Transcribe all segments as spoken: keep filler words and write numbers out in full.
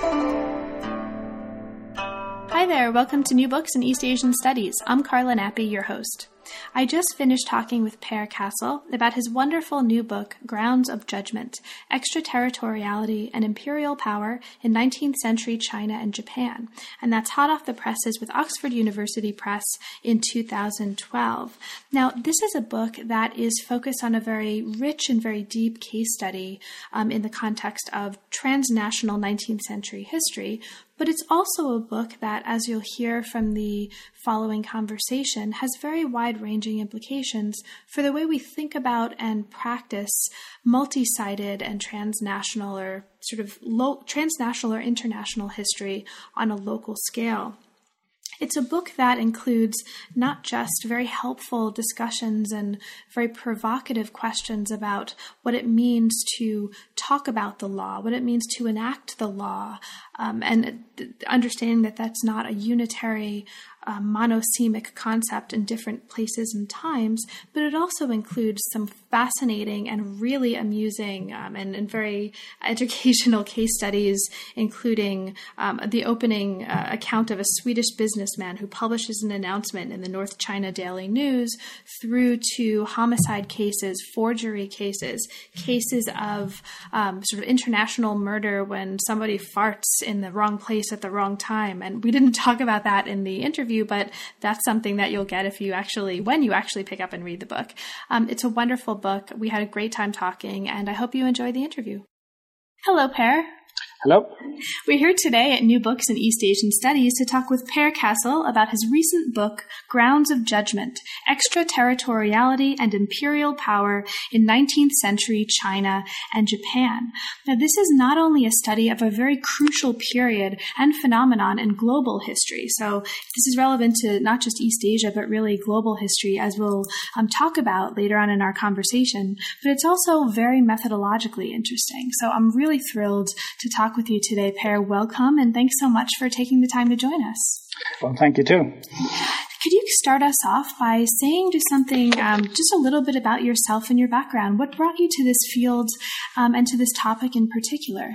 Hi there, welcome to New Books in East Asian Studies. I'm Carla Nappi, your host. I just finished talking with Per Castle about his wonderful new book, Grounds of Judgment, Extraterritoriality and Imperial Power in nineteenth Century China and Japan, and that's hot off the presses with Oxford University Press in two thousand twelve. Now, this is a book that is focused on a very rich and very deep case study um, in the context of transnational nineteenth century history, but it's also a book that, as you'll hear from the following conversation, has very wide-ranging implications for the way we think about and practice multi-sided and transnational or sort of lo- transnational or international history on a local scale. It's a book that includes not just very helpful discussions and very provocative questions about what it means to talk about the law, what it means to enact the law, um, and understanding that that's not a unitary uh, monosemic concept in different places and times, but it also includes some fascinating and really amusing um, and, and very educational case studies, including um, the opening uh, account of a Swedish businessman who publishes an announcement in the North China Daily News, through to homicide cases, forgery cases, cases of um, sort of international murder when somebody farts in the wrong place at the wrong time. And we didn't talk about that in the interview, but that's something that you'll get if you actually, when you actually pick up and read the book. Um, it's a wonderful book. We had a great time talking, and I hope you enjoy the interview. Hello, Per. Hello. We're here today at New Books in East Asian Studies to talk with Per Castle about his recent book, Grounds of Judgment, Extraterritoriality and Imperial Power in nineteenth Century China and Japan. Now, this is not only a study of a very crucial period and phenomenon in global history, so this is relevant to not just East Asia, but really global history, as we'll um, talk about later on in our conversation, but it's also very methodologically interesting. So I'm really thrilled to talk with you today, Per. Welcome, and thanks so much for taking the time to join us. Well, thank you too. Could you start us off by saying just something, um, just a little bit about yourself and your background? What brought you to this field um, and to this topic in particular?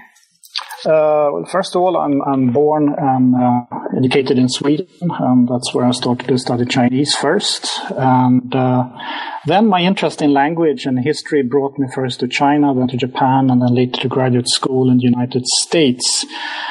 Uh, well, first of all, I'm, I'm born and uh, educated in Sweden. Um, that's where I started to study Chinese first. And uh, then my interest in language and history brought me first to China, then to Japan, and then later to graduate school in the United States.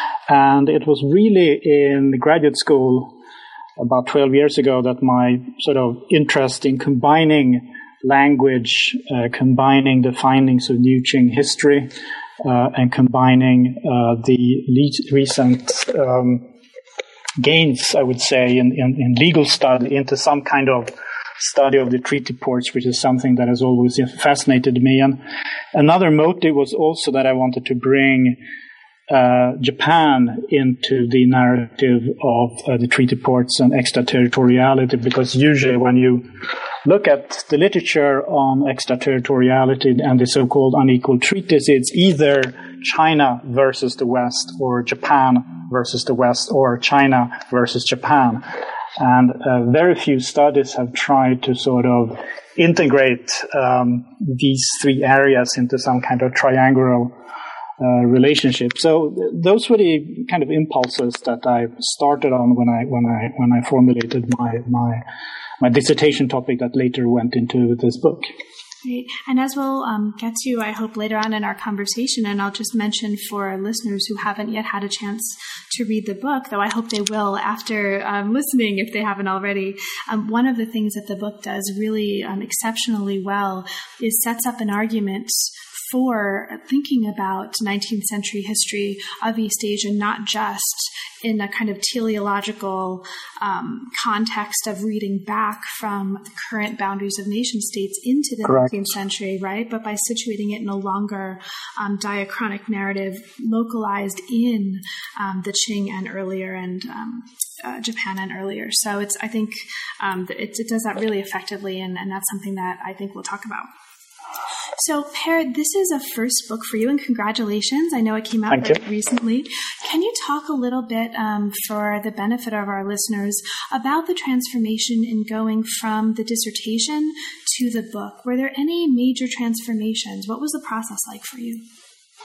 And it was really in graduate school about twelve years ago that my sort of interest in combining language, uh, combining the findings of New Qing history, Uh, and combining uh, the le- recent um, gains, I would say, in, in, in legal study into some kind of study of the treaty ports, which is something that has always fascinated me. And another motive was also that I wanted to bring uh, Japan into the narrative of uh, the treaty ports and extraterritoriality, because usually when you look at the literature on extraterritoriality and the so-called unequal treaties, it's either China versus the West or Japan versus the West or China versus Japan. And uh, very few studies have tried to sort of integrate um, these three areas into some kind of triangular uh, relationship. So th- those were the kind of impulses that I started on when I when I when I formulated my my my dissertation topic that later went into this book. Great. And as we'll um, get to, I hope, later on in our conversation, and I'll just mention for our listeners who haven't yet had a chance to read the book, though I hope they will after um, listening if they haven't already, um, one of the things that the book does really um, exceptionally well is sets up an argument for thinking about nineteenth century history of East Asia, not just in a kind of teleological um, context of reading back from the current boundaries of nation states into the Correct. nineteenth century, right? But by situating it in a longer um, diachronic narrative localized in um, the Qing and earlier and um, uh, Japan and earlier. So it's, I think um, it, it does that really effectively, and, and that's something that I think we'll talk about. So, Per, this is a first book for you, and congratulations. I know it came out Thank very you. recently. Can you talk a little bit, um, for the benefit of our listeners, about the transformation in going from the dissertation to the book? Were there any major transformations? What was the process like for you?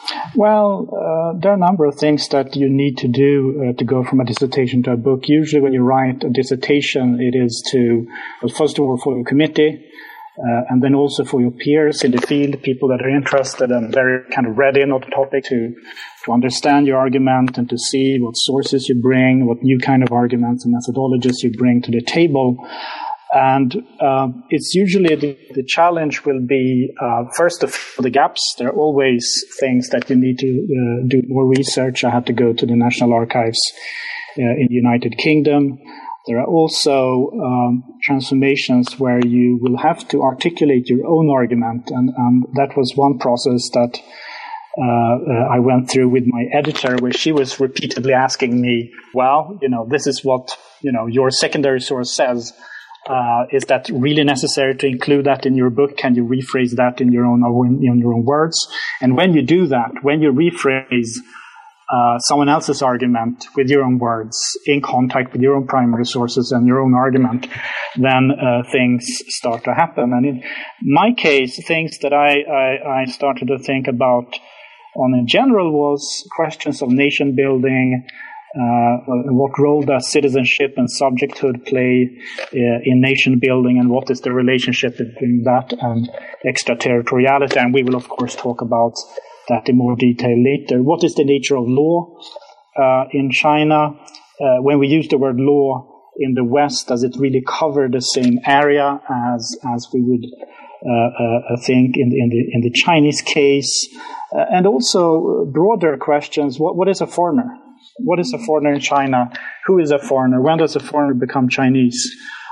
Well, uh, there are a number of things that you need to do uh, to go from a dissertation to a book. Usually when you write a dissertation, it is to, well, first of all, for your committee, uh, and then also for your peers in the field, people that are interested and very kind of read in on the topic to, to understand your argument and to see what sources you bring, what new kind of arguments and methodologies you bring to the table. And uh, it's usually the, the challenge will be uh, first to fill the gaps. There are always things that you need to uh, do more research. I had to go to the National Archives uh, in the United Kingdom. There are also um, transformations where you will have to articulate your own argument, and, and that was one process that uh, uh, I went through with my editor, where she was repeatedly asking me, "Well, you know, this is what you know your secondary source says." Uh, is that really necessary to include that in your book? Can you rephrase that in your own in your own words? And when you do that, when you rephrase uh, someone else's argument with your own words, in contact with your own primary sources and your own argument, then uh, things start to happen. And in my case, things that I, I, I started to think about on in general was questions of nation building. Uh, what role does citizenship and subjecthood play uh, in nation building, and what is the relationship between that and extraterritoriality? And we will, of course, talk about that in more detail later. What is the nature of law uh, in China? Uh, when we use the word law in the West, does it really cover the same area as as we would uh, uh, think in, in the in the Chinese case? Uh, and also broader questions: what what is a foreigner? What is a foreigner in China? Who is a foreigner? When does a foreigner become Chinese?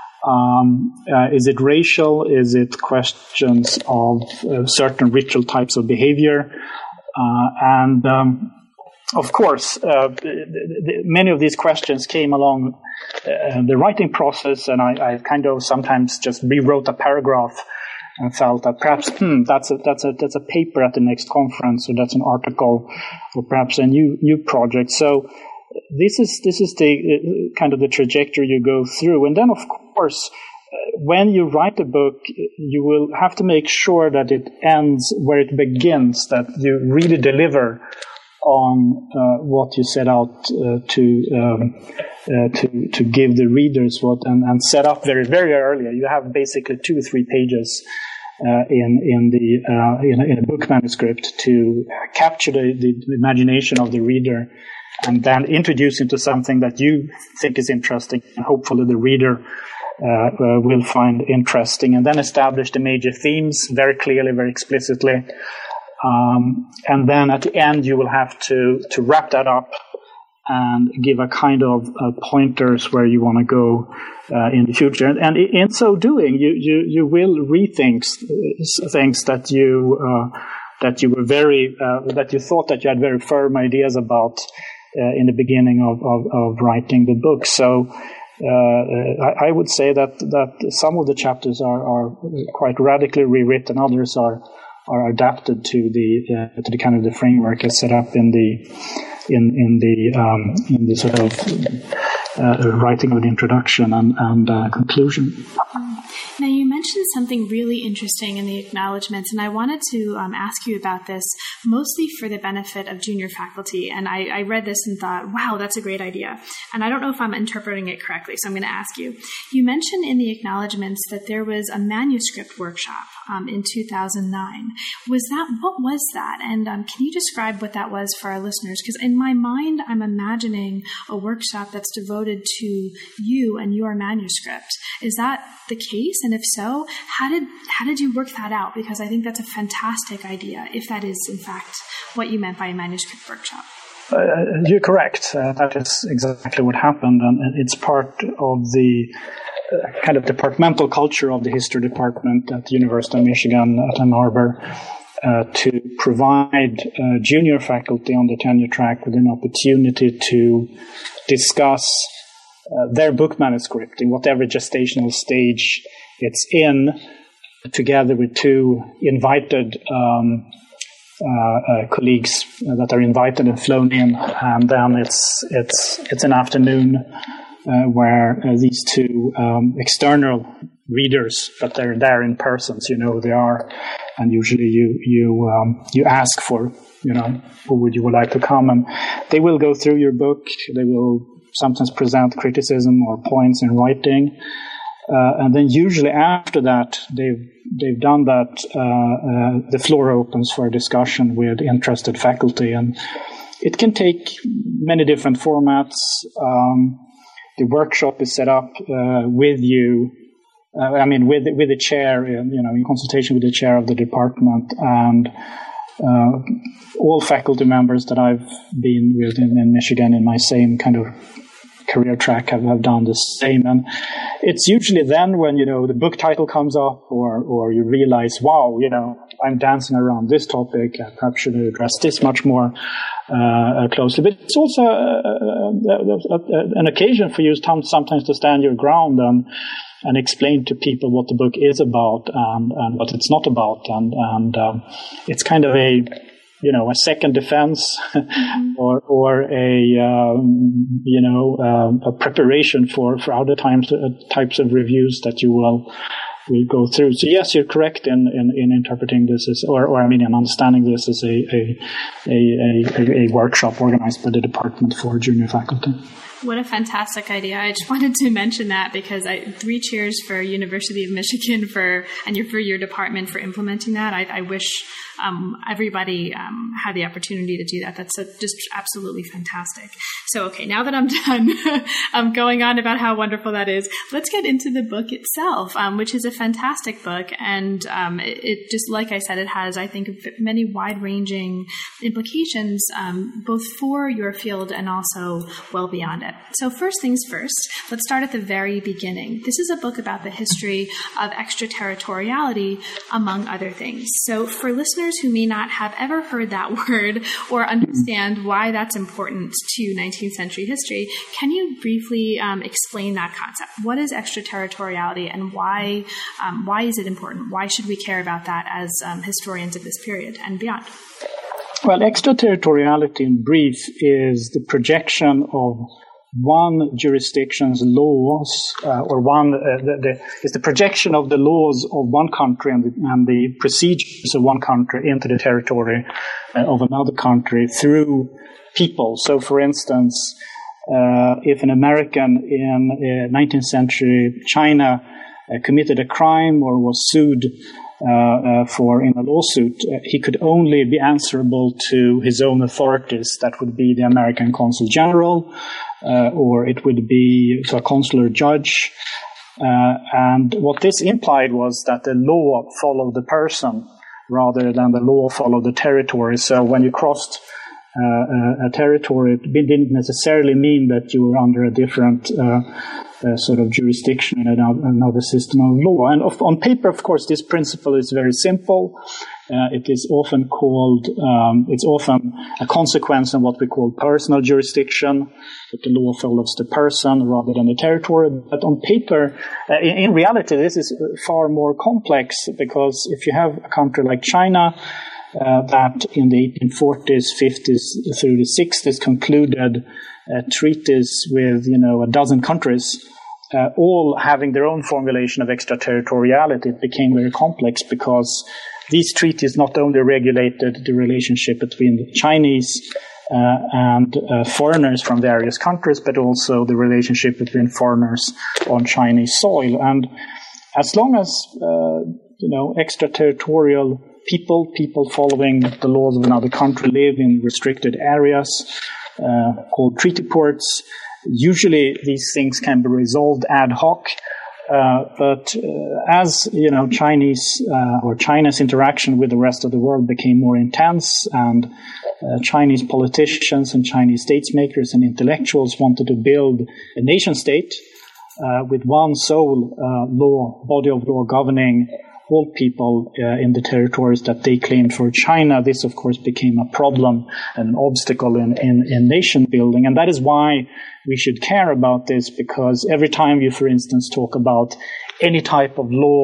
Um, uh, is it racial? Is it questions of uh, certain ritual types of behavior? Uh, and um, of course, uh, the, the, many of these questions came along uh, the writing process, and I, I kind of sometimes just rewrote a paragraph and felt that perhaps hmm, that's a that's a that's a paper at the next conference, or that's an article, or perhaps a new new project. So this is this is the uh, kind of the trajectory you go through, and then of course, uh, when you write a book, you will have to make sure that it ends where it begins, that you really deliver on uh, what you set out uh, to um, uh, to to give the readers what and, and set up very very early. You have basically two or three pages uh, in in the uh, in, a, in a book manuscript to capture the, the imagination of the reader, and then introduce into something that you think is interesting, and hopefully the reader uh, uh, will find interesting, and then establish the major themes very clearly, very explicitly. Um, and then at the end, you will have to, to wrap that up and give a kind of uh, pointers where you want to go uh, in the future. And, and in so doing, you, you, you will rethink things that you uh, that you were very uh, that you thought that you had very firm ideas about uh, in the beginning of, of, of writing the book. So uh, I, I would say that that some of the chapters are, are quite radically rewritten, others are. are adapted to the uh, to the kind of the framework as set up in the in in the um, in the sort of uh, writing of the introduction and and uh, conclusion. Now, you mentioned something really interesting in the acknowledgments, and I wanted to um, ask you about this, mostly for the benefit of junior faculty. And I, I read this and thought, wow, that's a great idea. And I don't know if I'm interpreting it correctly, so I'm going to ask you. You mentioned in the acknowledgments that there was a manuscript workshop um, in two thousand nine. Was that, what was that? And um, can you describe what that was for our listeners? Because in my mind, I'm imagining a workshop that's devoted to you and your manuscript. Is that the case? And if so, how did how did you work that out? Because I think that's a fantastic idea, if that is, in fact, what you meant by a manuscript workshop. Uh, you're correct. Uh, that is exactly what happened, and it's part of the uh, kind of departmental culture of the history department at the University of Michigan at Ann Arbor uh, to provide uh, junior faculty on the tenure track with an opportunity to discuss uh, their book manuscript in whatever gestational stage it's in, together with two invited um, uh, uh, colleagues that are invited and flown in, and then it's it's it's an afternoon uh, where uh, these two um, external readers, but they're there in person, so you know who they are, and usually you you um, you ask for you know, who would you would like to come? And they will go through your book. They will sometimes present criticism or points in writing. Uh, and then usually after that, they've they've done that, uh, uh, the floor opens for a discussion with interested faculty. And it can take many different formats. Um, the workshop is set up uh, with you, uh, I mean, with with the chair, you know, in consultation with the chair of the department, and uh, all faculty members that I've been with in, in Michigan in my same kind of career track have, have done the same. And it's usually then when, you know, the book title comes up, or or you realize, wow, you know, I'm dancing around this topic, I perhaps should address this much more uh, closely. But it's also uh, uh, uh, an occasion for you sometimes to stand your ground and and explain to people what the book is about and, and what it's not about. And, and um, it's kind of a, you know, a second defense mm-hmm. or or a, um, you know, um, a preparation for, for other times, uh, types of reviews that you will will go through. So yes, you're correct in, in, in interpreting this as, or, or I mean, in understanding this as a a, a, a, a workshop organized by the department for junior faculty. What a fantastic idea. I just wanted to mention that because I, three cheers for University of Michigan for, and your, for your department for implementing that. I, I wish um, everybody um, had the opportunity to do that. That's a, just absolutely fantastic. So, okay, now that I'm done um, going on about how wonderful that is, let's get into the book itself, um, which is a fantastic book. And um, it, it just, like I said, it has, I think, many wide-ranging implications, um, both for your field and also well beyond it. So first things first, let's start at the very beginning. This is a book about the history of extraterritoriality, among other things. So for listeners who may not have ever heard that word or understand why that's important to nineteenth century history, can you briefly um, explain that concept? What is extraterritoriality, and why um, why is it important? Why should we care about that as um, historians of this period and beyond? Well, extraterritoriality in brief is the projection of one jurisdiction's laws, uh, or one uh, the, the, is the projection of the laws of one country and the, and the procedures of one country into the territory uh, of another country through people. So, for instance, uh, if an American in uh, nineteenth century China uh, committed a crime or was sued Uh, uh, for in a lawsuit, uh, he could only be answerable to his own authorities. That would be the American Consul General, uh, or it would be to a consular judge. Uh, and what this implied was that the law followed the person rather than the law followed the territory. So when you crossed uh, a territory, it didn't necessarily mean that you were under a different uh, Uh, sort of jurisdiction in another system of law. And of, on paper, of course, this principle is very simple. Uh, it is often called, um, it's often a consequence of what we call personal jurisdiction, that the law follows the person rather than the territory. But on paper, uh, in, in reality, this is far more complex, because if you have a country like China, uh, that in the eighteen forties, fifties, through the sixties concluded Uh, treaties with, you know, a dozen countries, uh, all having their own formulation of extraterritoriality, it became very complex, because these treaties not only regulated the relationship between the Chinese uh, and uh, foreigners from various countries, but also the relationship between foreigners on Chinese soil. And as long as, uh, you know, extraterritorial people, people following the laws of another country, live in restricted areas, Uh, called treaty ports. Usually these things can be resolved ad hoc, uh, but uh, as, you know, Chinese uh, or China's interaction with the rest of the world became more intense, and uh, Chinese politicians and Chinese statemakers and intellectuals wanted to build a nation state uh, with one sole uh, law, body of law governing all people uh, in the territories that they claimed for China. This, of course, became a problem, an obstacle in, in, in nation building. And that is why we should care about this, because every time you, for instance, talk about any type of law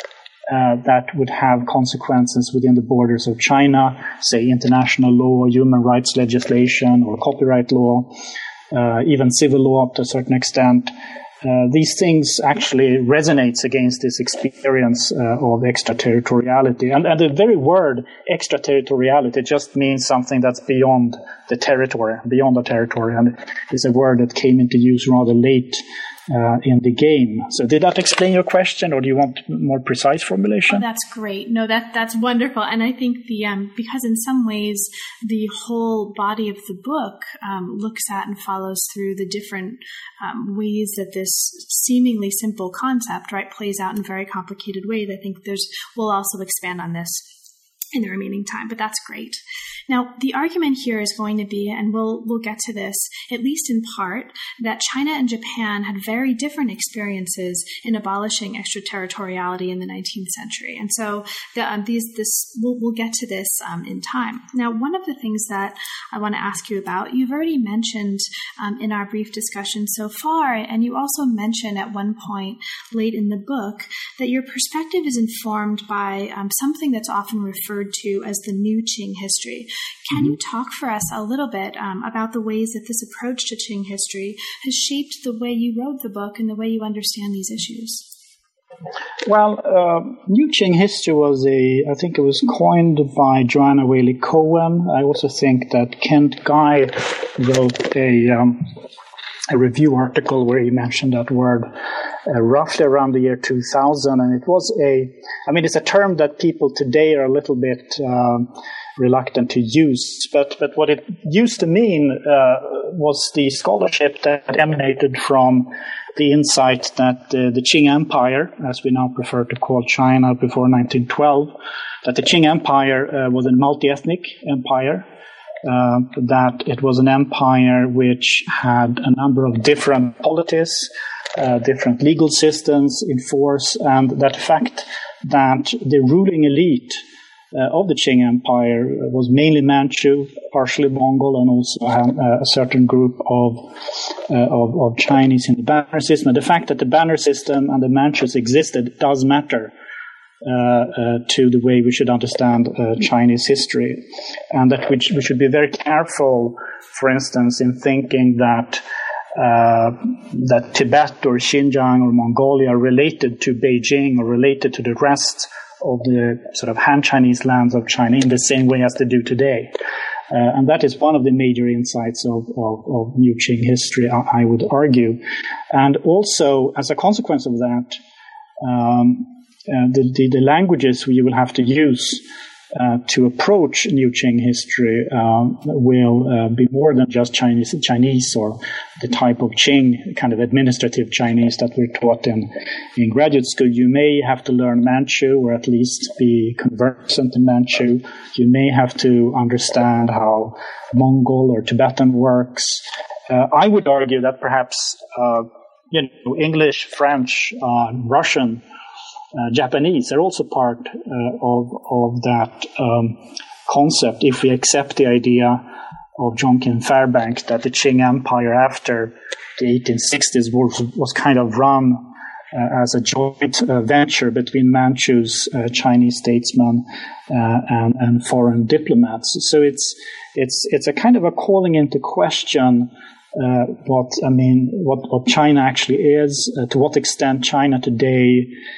uh, that would have consequences within the borders of China, say international law, human rights legislation, or copyright law, uh, even civil law up to a certain extent, uh, these things actually resonates against this experience uh, of extraterritoriality. And, and the very word extraterritoriality just means something that's beyond the territory, beyond the territory. And it's a word that came into use rather late Uh, in the game. So did that explain your question, or do you want more precise formulation? Oh, that's great. No, that that's wonderful. And I think the um, because in some ways the whole body of the book um, looks at and follows through the different um, ways that this seemingly simple concept, right, plays out in very complicated ways. I think there's we'll also expand on this in the remaining time, but that's great. Now, the argument here is going to be, and we'll we'll get to this, at least in part, that China and Japan had very different experiences in abolishing extraterritoriality in the nineteenth century. And so the, um, these this we'll, we'll get to this um, in time. Now, one of the things that I want to ask you about, you've already mentioned um, in our brief discussion so far, and you also mentioned at one point late in the book that your perspective is informed by um, something that's often referred to as the New Qing history. Can you talk for us a little bit um, about the ways that this approach to Qing history has shaped the way you wrote the book and the way you understand these issues? Well, uh, New Qing history was a, I think it was coined by Joanna Whaley Cohen. I also think that Kent Guy wrote a, um, a review article where he mentioned that word uh, roughly around the year two thousand. And it was a, I mean, it's a term that people today are a little bit um, reluctant to use, but but what it used to mean uh, was the scholarship that emanated from the insight that uh, the Qing Empire, as we now prefer to call China before nineteen twelve, that the Qing Empire uh, was a multi-ethnic empire, uh, that it was an empire which had a number of different polities, uh, different legal systems in force, and that fact that the ruling elite Uh, of the Qing Empire was mainly Manchu, partially Mongol, and also uh, a certain group of, uh, of of Chinese in the banner system. And the fact that the banner system and the Manchus existed does matter uh, uh, to the way we should understand uh, Chinese history, and that we, we should be very careful, for instance, in thinking that uh, that Tibet or Xinjiang or Mongolia are related to Beijing or related to the rest of the sort of Han Chinese lands of China in the same way as they do today. Uh, and that is one of the major insights of, of, of New Qing history, I, I would argue. And also, as a consequence of that, um, uh, the, the, the languages we will have to use uh, to approach New Qing history uh, will uh, be more than just Chinese, Chinese or the type of Qing, kind of administrative Chinese that we're taught in, in graduate school. You may have to learn Manchu, or at least be conversant in Manchu. You may have to understand how Mongol or Tibetan works. Uh, I would argue that perhaps uh, you know, English, French, uh, Russian, Uh, Japanese are also part uh, of of that um, concept, if we accept the idea of John Kim Fairbanks that the Qing Empire after the eighteen sixties was, was kind of run uh, as a joint uh, venture between Manchus, uh, Chinese statesmen, uh, and, and foreign diplomats. So it's it's it's a kind of a calling into question uh, what I mean what what China actually is, uh, to what extent China today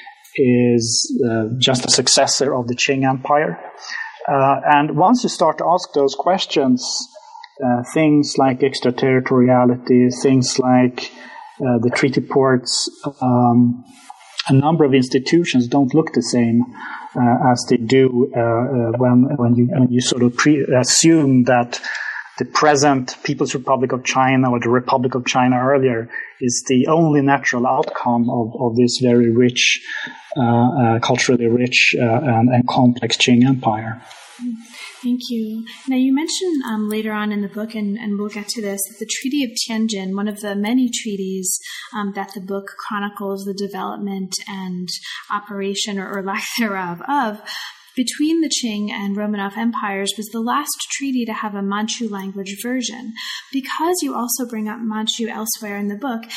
is uh, just a successor of the Qing Empire. Uh, and once you start to ask those questions, uh, things like extraterritoriality, things like uh, the treaty ports, um, a number of institutions don't look the same uh, as they do uh, uh, when when you when you sort of pre- assume that the present People's Republic of China, or the Republic of China earlier, is the only natural outcome of, of this very rich, uh, uh, culturally rich uh, and, and complex Qing Empire. Thank you. Now, you mentioned um, later on in the book, and, and we'll get to this, that the Treaty of Tianjin, one of the many treaties um, that the book chronicles the development and operation, or, or lack thereof, of, between the Qing and Romanov empires, was the last treaty to have a Manchu language version. Because you also bring up Manchu elsewhere in the book, can you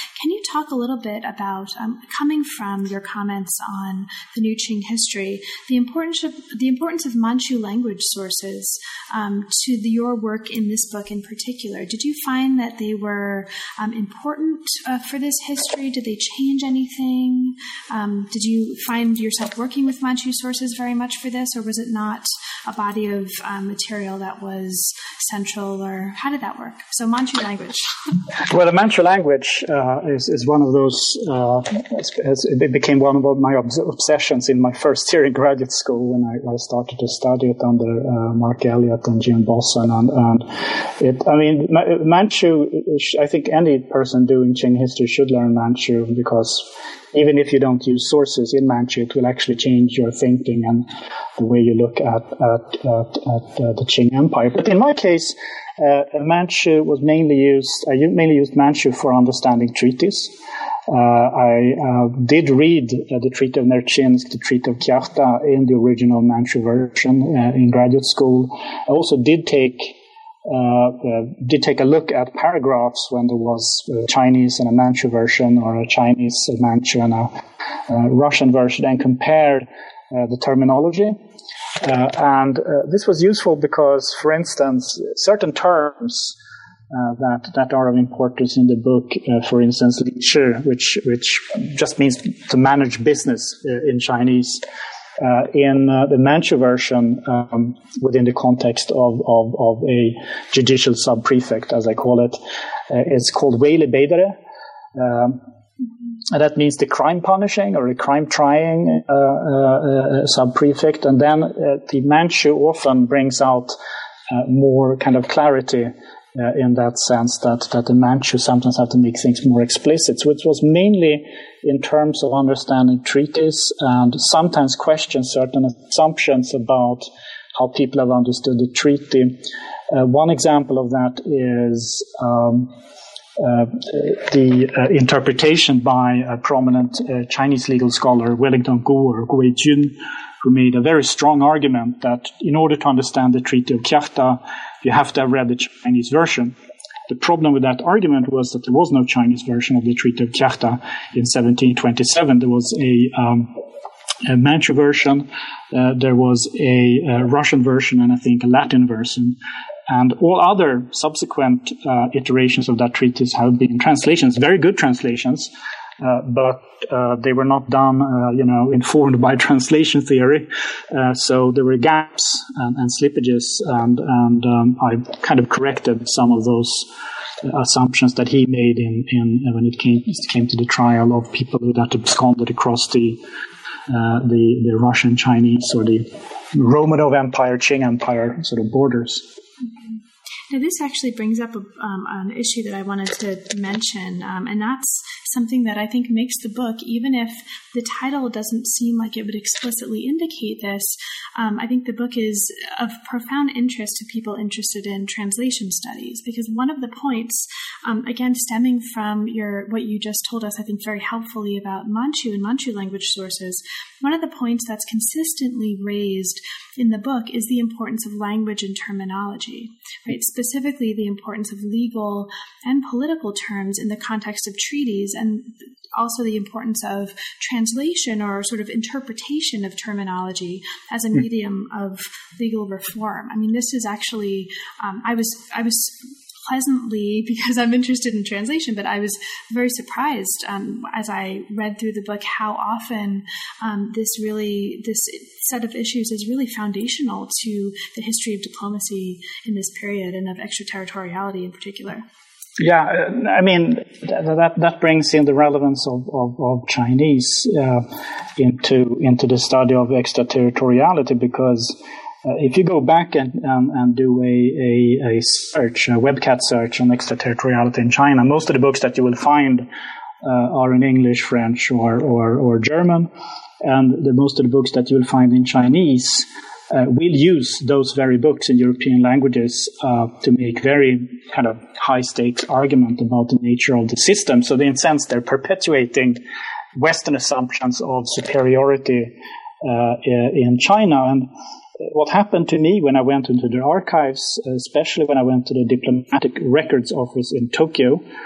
talk a little bit about, um, coming from your comments on the new Qing history, the importance of, the importance of Manchu language sources um, to the, your work in this book in particular? Did you find that they were um, important uh, for this history? Did they change anything? Um, did you find yourself working with Manchu sources very much for this, or was it not a body of um, material that was central, or how did that work? So Manchu language. Well, the Manchu language uh, is, is one of those, uh, as it became one of my obsessions in my first year in graduate school when I, I started to study it under uh, Mark Elliott and Jim Bosson. And, and it, I mean, Manchu, I think any person doing Qing history should learn Manchu, because even if you don't use sources in Manchu, it will actually change your thinking and the way you look at at, at, at uh, the Qing Empire. But in my case, uh, Manchu was mainly used. I mainly used Manchu for understanding treaties. Uh, I uh, did read uh, the Treaty of Nerchinsk, the Treaty of Kyakhta in the original Manchu version uh, in graduate school. I also did take. Uh, uh, did take a look at paragraphs when there was a Chinese and a Manchu version, or a Chinese, a Manchu, and a, a Russian version, and compared uh, the terminology. Uh, and uh, this was useful because, for instance, certain terms uh, that that are of importance in the book, uh, for instance, li shi, which which just means to manage business uh, in Chinese. Uh, in uh, the Manchu version, um, within the context of, of, of a judicial sub-prefect, as I call it, uh, it's called Weili Beidere. Um, and that means the crime punishing or the crime trying uh, uh, uh, sub-prefect. And then uh, the Manchu often brings out uh, more kind of clarity uh, in that sense, that, that the Manchu sometimes have to make things more explicit. So it was mainly in terms of understanding treaties and sometimes question certain assumptions about how people have understood the treaty. Uh, one example of that is um, uh, the uh, interpretation by a prominent uh, Chinese legal scholar, Wellington Guo, or Guo Jun, who made a very strong argument that in order to understand the Treaty of Kyakhta, you have to have read the Chinese version. The problem with that argument was that there was no Chinese version of the Treaty of Kyakhta in seventeen twenty-seven. There was a, um, a Manchu version, uh, there was a, a Russian version, and I think a Latin version. And all other subsequent uh, iterations of that treatise have been translations, very good translations, uh, but uh, they were not done, uh, you know, informed by translation theory. Uh, so there were gaps and, and slippages, and, and um, I kind of corrected some of those assumptions that he made in, in when it came it came to the trial of people who had absconded across the uh, the the Russian, Chinese, or the Romanov Empire, Qing Empire sort of borders. Now, this actually brings up a, um, an issue that I wanted to mention, um, and that's something that I think makes the book, even if the title doesn't seem like it would explicitly indicate this, um, I think the book is of profound interest to people interested in translation studies, because one of the points, um, again, stemming from your what you just told us, I think very helpfully about Manchu and Manchu language sources, one of the points that's consistently raised in the book is the importance of language and terminology, right? Specifically, the importance of legal and political terms in the context of treaties, and also the importance of translation or sort of interpretation of terminology as a medium of legal reform. I mean, this is actually, um, I was, I was pleasantly, because I'm interested in translation, but I was very surprised um, as I read through the book how often um, this really, this set of issues is really foundational to the history of diplomacy in this period, and of extraterritoriality in particular. Yeah, I mean, that that brings in the relevance of, of, of Chinese uh, into into the study of extraterritoriality, because uh, if you go back and, um, and do a, a, a search, a webcat search on extraterritoriality in China, most of the books that you will find uh, are in English, French, or, or, or German, and the, most of the books that you will find in Chinese Uh, we'll use those very books in European languages uh, to make very kind of high-stakes argument about the nature of the system. So, in a sense, they're perpetuating Western assumptions of superiority uh, in China. And what happened to me when I went into the archives, especially when I went to the Diplomatic Records Office in Tokyo,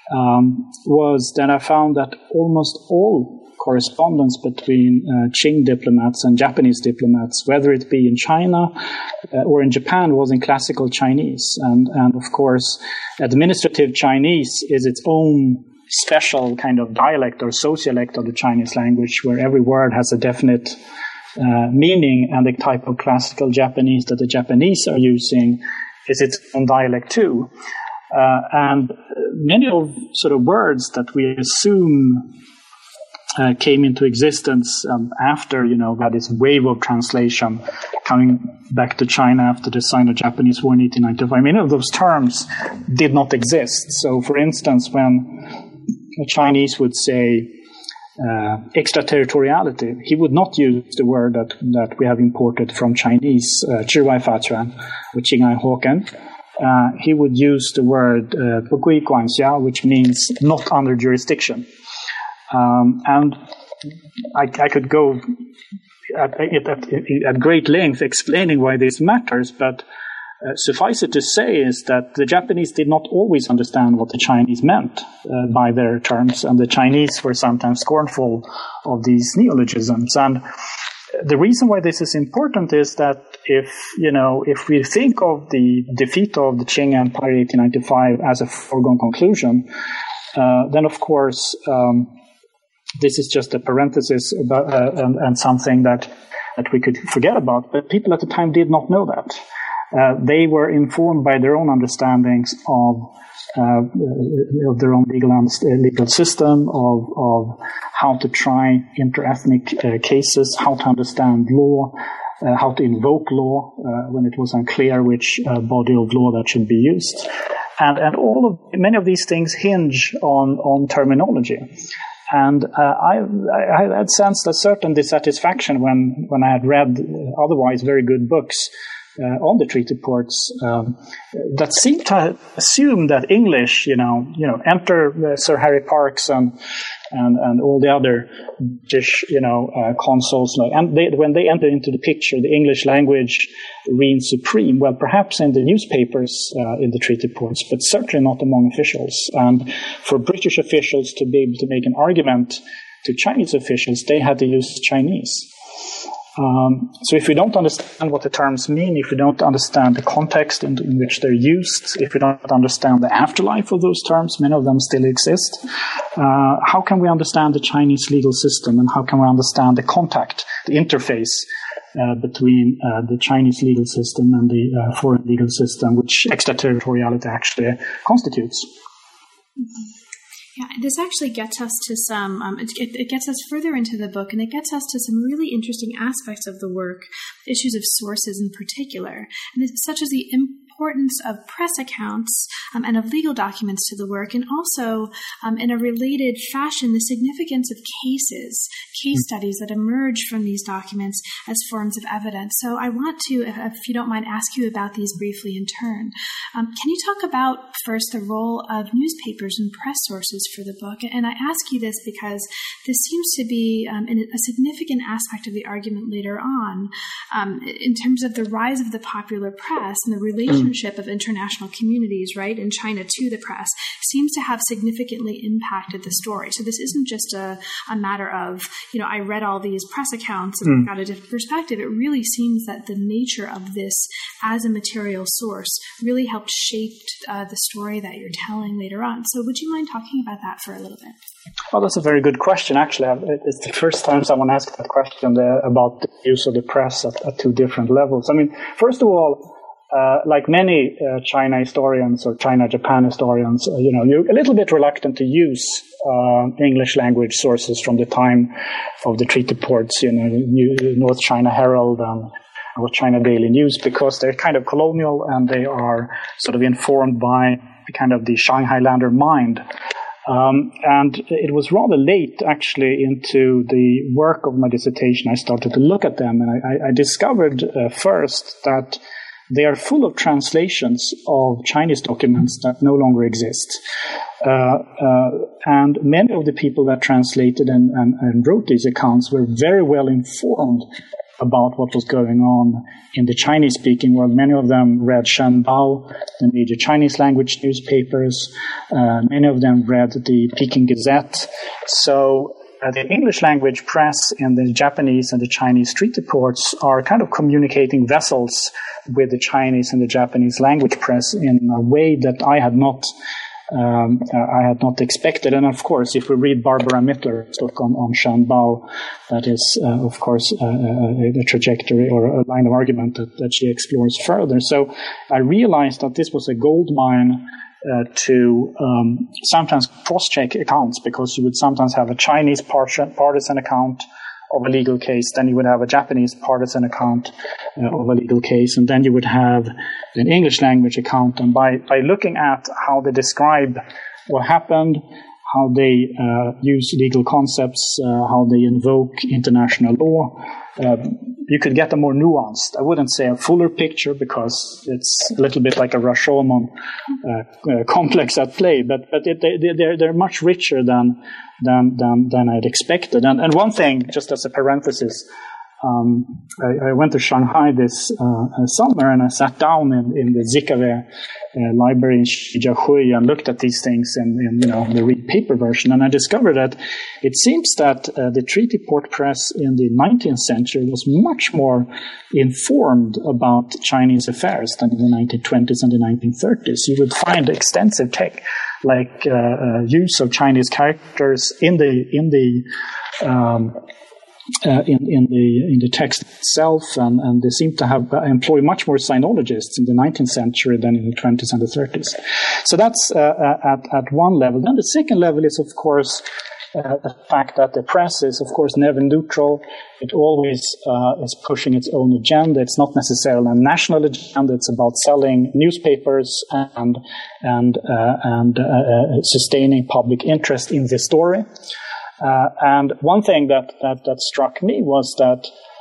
um, was that I found that almost all correspondence between uh, Qing diplomats and Japanese diplomats, whether it be in China uh, or in Japan, was in classical Chinese. And, and of course, administrative Chinese is its own special kind of dialect or sociolect of the Chinese language, where every word has a definite uh, meaning, and the type of classical Japanese that the Japanese are using is its own dialect too. Uh, and many of sort of words that we assume Uh, came into existence um, after, you know, that is wave of translation coming back to China after the Sino-Japanese War in eighteen ninety-five. Many of those terms did not exist. So, for instance, when the Chinese would say uh, extraterritoriality, he would not use the word that, that we have imported from Chinese, uh, 治外法权, or 境外货根. Uh, he would use the word uh, 不归管辖, which means not under jurisdiction. Um, and I, I could go at, at, at, at great length explaining why this matters, but uh, suffice it to say is that the Japanese did not always understand what the Chinese meant uh, by their terms, and the Chinese were sometimes scornful of these neologisms. And the reason why this is important is that if, you know, if we think of the defeat of the Qing Empire in eighteen ninety-five as a foregone conclusion, uh, then of course, um, this is just a parenthesis about, uh, and, and something that, that we could forget about. But people at the time did not know that. Uh, they were informed by their own understandings of, uh, of their own legal, legal system, of, of how to try interethnic uh, cases, how to understand law, uh, how to invoke law uh, when it was unclear which uh, body of law that should be used. And, and all of, many of these things hinge on, on terminology. And uh, I, I had sensed a certain dissatisfaction when, when I had read otherwise very good books uh, on the treaty ports um, that seemed to assume that English, you know, you know, enter uh, Sir Harry Parkes and and and all the other British, you know, uh, consuls, and they, when they enter into the picture, the English language reigns supreme. Well, perhaps in the newspapers uh, in the treaty ports, but certainly not among officials. And for British officials to be able to make an argument to Chinese officials, they had to use Chinese. Um, so if we don't understand what the terms mean, if we don't understand the context in, in which they're used, if we don't understand the afterlife of those terms, many of them still exist, uh, how can we understand the Chinese legal system, and how can we understand the contact, the interface uh, between uh, the Chinese legal system and the uh, foreign legal system, which extraterritoriality actually constitutes? Mm-hmm. Yeah, this actually gets us to some, um, it, it gets us further into the book, and it gets us to some really interesting aspects of the work, issues of sources in particular, and it's such as the importance of press accounts um, and of legal documents to the work, and also um, in a related fashion, the significance of cases, case studies that emerge from these documents as forms of evidence. So I want to, if, if you don't mind, ask you about these briefly in turn. Um, can you talk about first the role of newspapers and press sources for the book? And I ask you this because this seems to be um, a significant aspect of the argument later on um, in terms of the rise of the popular press and the relationship of international communities, right, in China to the press seems to have significantly impacted the story. So this isn't just a, a matter of, you know, I read all these press accounts and mm. got a different perspective. It really seems that the nature of this as a material source really helped shape uh, the story that you're telling later on. So would you mind talking about that for a little bit? Well, that's a very good question, actually. It's the first time someone asked that question there about the use of the press at, at two different levels. I mean, first of all, Uh, like many uh, China historians or China-Japan historians, uh, you know, you're a little bit reluctant to use uh, English language sources from the time of the treaty ports, you know, New, North China Herald and North China Daily News, because they're kind of colonial and they are sort of informed by kind of the Shanghai Lander mind. Um, and it was rather late, actually, into the work of my dissertation. I started to look at them, and I, I discovered uh, first that they are full of translations of Chinese documents that no longer exist. Uh, uh, and many of the people that translated and, and, and wrote these accounts were very well informed about what was going on in the Chinese-speaking world. Many of them read Shenbao, the major Chinese language newspapers. Uh, many of them read the Peking Gazette. So uh, the English language press and the Japanese and the Chinese treaty ports are kind of communicating vessels with the Chinese and the Japanese language press in a way that I had not Um, uh, I had not expected. And of course, if we read Barbara Mittler's book on, on Shenbao, that is, uh, of course, uh, a, a trajectory or a line of argument that, that she explores further. So I realized that this was a gold mine uh, to um, sometimes cross-check accounts, because you would sometimes have a Chinese partisan account of a legal case, then you would have a Japanese partisan account uh, of a legal case, and then you would have an English language account. And by, by looking at how they describe what happened, how they uh, use legal concepts, uh, how they invoke international law, uh, you could get a more nuanced, I wouldn't say a fuller picture, because it's a little bit like a Rashomon uh, uh, complex at play, but but it, they, they're, they're much richer than than than, than I'd expected. And, and one thing, just as a parenthesis, um, I, I went to Shanghai this uh, summer, and I sat down in, in the Zikave uh, library in Shijiahui and looked at these things in, in you know the read paper version, and I discovered that it seems that uh, the treaty port press in the nineteenth century was much more informed about Chinese affairs than in the nineteen twenties and the nineteen thirties. You would find extensive tech, like uh, uh, use of Chinese characters in the in the um, Uh, in, in the in the text itself, and, and they seem to have uh, employ much more sinologists in the nineteenth century than in the twenties and the thirties. So that's uh, at at one level. Then the second level is, of course, uh, the fact that the press is, of course, never neutral. It always uh, is pushing its own agenda. It's not necessarily a national agenda. It's about selling newspapers and and uh, and uh, uh, sustaining public interest in the story. Uh, and one thing that, that, that struck me was that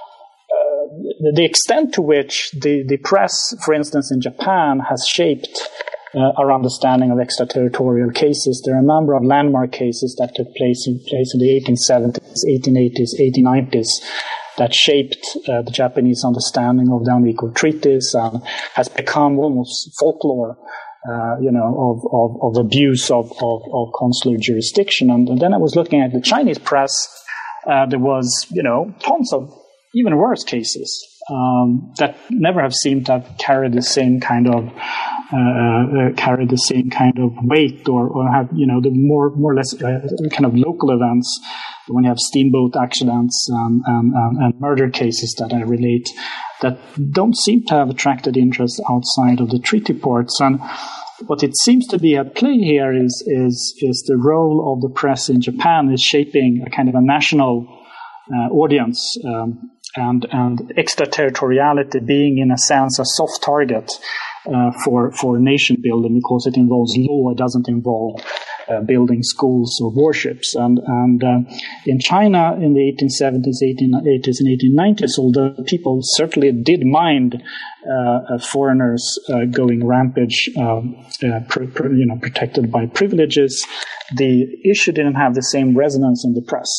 uh, the extent to which the, the press, for instance, in Japan, has shaped uh, our understanding of extraterritorial cases. There are a number of landmark cases that took place in, place in the eighteen seventies, eighteen eighties, eighteen nineties that shaped uh, the Japanese understanding of the unequal treaties and has become almost folklore. Uh, you know, of, of, of abuse of, of, of consular jurisdiction. And, and then I was looking at the Chinese press. Uh, there was, you know, tons of even worse cases um, that never have seemed to have carried the same kind of uh, uh, carried the same kind of weight, or, or have, you know, the more more or less uh, kind of local events. When you have steamboat accidents um, and, and, and murder cases that I relate, that don't seem to have attracted interest outside of the treaty ports. And what it seems to be at play here is is is the role of the press in Japan is shaping a kind of a national uh, audience, um, and and extraterritoriality being in a sense a soft target uh, for for nation building, because it involves law. It doesn't involve Uh, building schools or warships. And, and uh, in China in the eighteen seventies, eighteen eighties, and eighteen nineties, although people certainly did mind uh, uh, foreigners uh, going rampage, um, uh, pr- pr- you know, protected by privileges, the issue didn't have the same resonance in the press.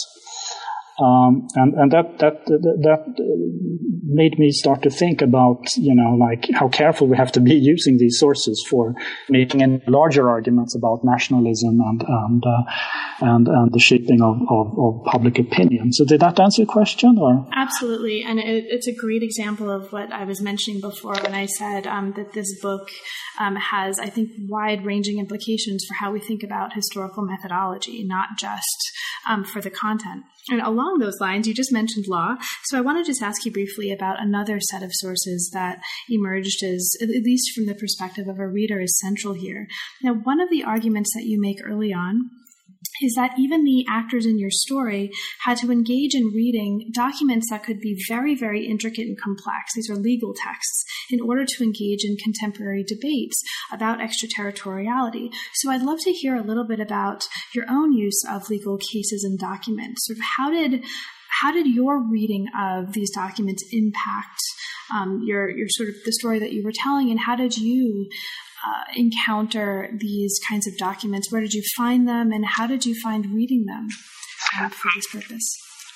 Um, and, and that, that, that, that made me start to think about, you know, like how careful we have to be using these sources for making any larger arguments about nationalism and, and, uh, and, and the shaping of, of, of public opinion. So did that answer your question, or? Absolutely. And it, it's a great example of what I was mentioning before when I said um, that this book um, has, I think, wide-ranging implications for how we think about historical methodology, not just um, for the content. And along those lines, you just mentioned law. So I want to just ask you briefly about another set of sources that emerged as, at least from the perspective of a reader, is central here. Now, one of the arguments that you make early on is that even the actors in your story had to engage in reading documents that could be very, very intricate and complex. These are legal texts in order to engage in contemporary debates about extraterritoriality. So I'd love to hear a little bit about your own use of legal cases and documents. Sort of how did how did your reading of these documents impact um, your your sort of the story that you were telling, and how did you Uh, encounter these kinds of documents? Where did you find them, and how did you find reading them uh, for this purpose?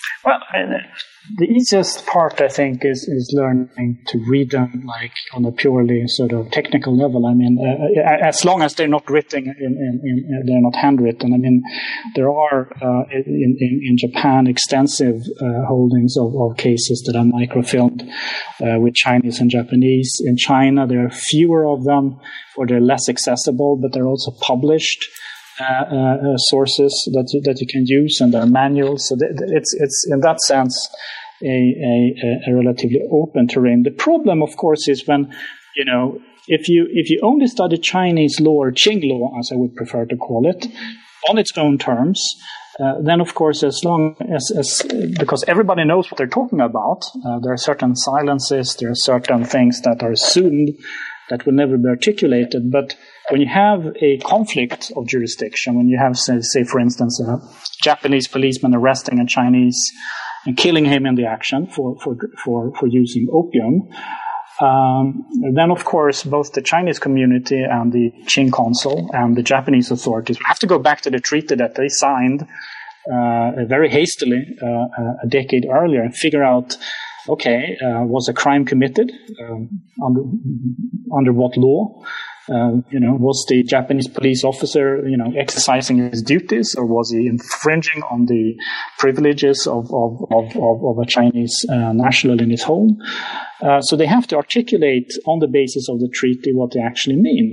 Well, I, the easiest part, I think, is, is learning to read them like on a purely sort of technical level. I mean, uh, as long as they're not written, in, in, in, they're not handwritten. I mean, there are uh, in, in, in Japan extensive uh, holdings of, of cases that are microfilmed uh, with Chinese and Japanese. In China, there are fewer of them, or they're less accessible, but they're also published. Uh, uh, sources that you, that you can use, and there are manuals. So th- it's it's in that sense a, a, a relatively open terrain. The problem, of course, is when you know if you if you only study Chinese law or Qing law, as I would prefer to call it, on its own terms. Uh, then, of course, as long as, as because everybody knows what they're talking about, uh, there are certain silences, there are certain things that are assumed that will never be articulated. But when you have a conflict of jurisdiction, when you have, say, say for instance, a Japanese policeman arresting a Chinese and killing him in the action for for for, for using opium, um, then of course both the Chinese community and the Qing consul and the Japanese authorities have to go back to the treaty that they signed uh, very hastily uh, a decade earlier and figure out. Okay, uh, was a crime committed? Um, under, under what law? Uh, you know, was the Japanese police officer, you know, exercising his duties, or was he infringing on the privileges of of of, of a Chinese uh, national in his home? Uh, so they have to articulate on the basis of the treaty what they actually mean.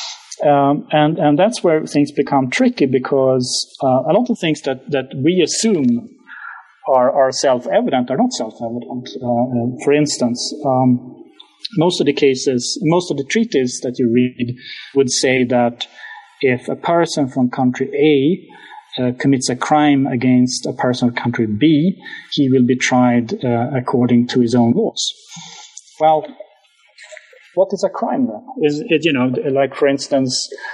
Um, and and that's where things become tricky, because uh, a lot of things that that we assume Are, are self-evident, are not self-evident. Uh, for instance, um, most of the cases, most of the treaties that you read would say that if a person from country A uh, commits a crime against a person of country B, he will be tried uh, according to his own laws. Well, what is a crime then? Is it, you know, like for instance,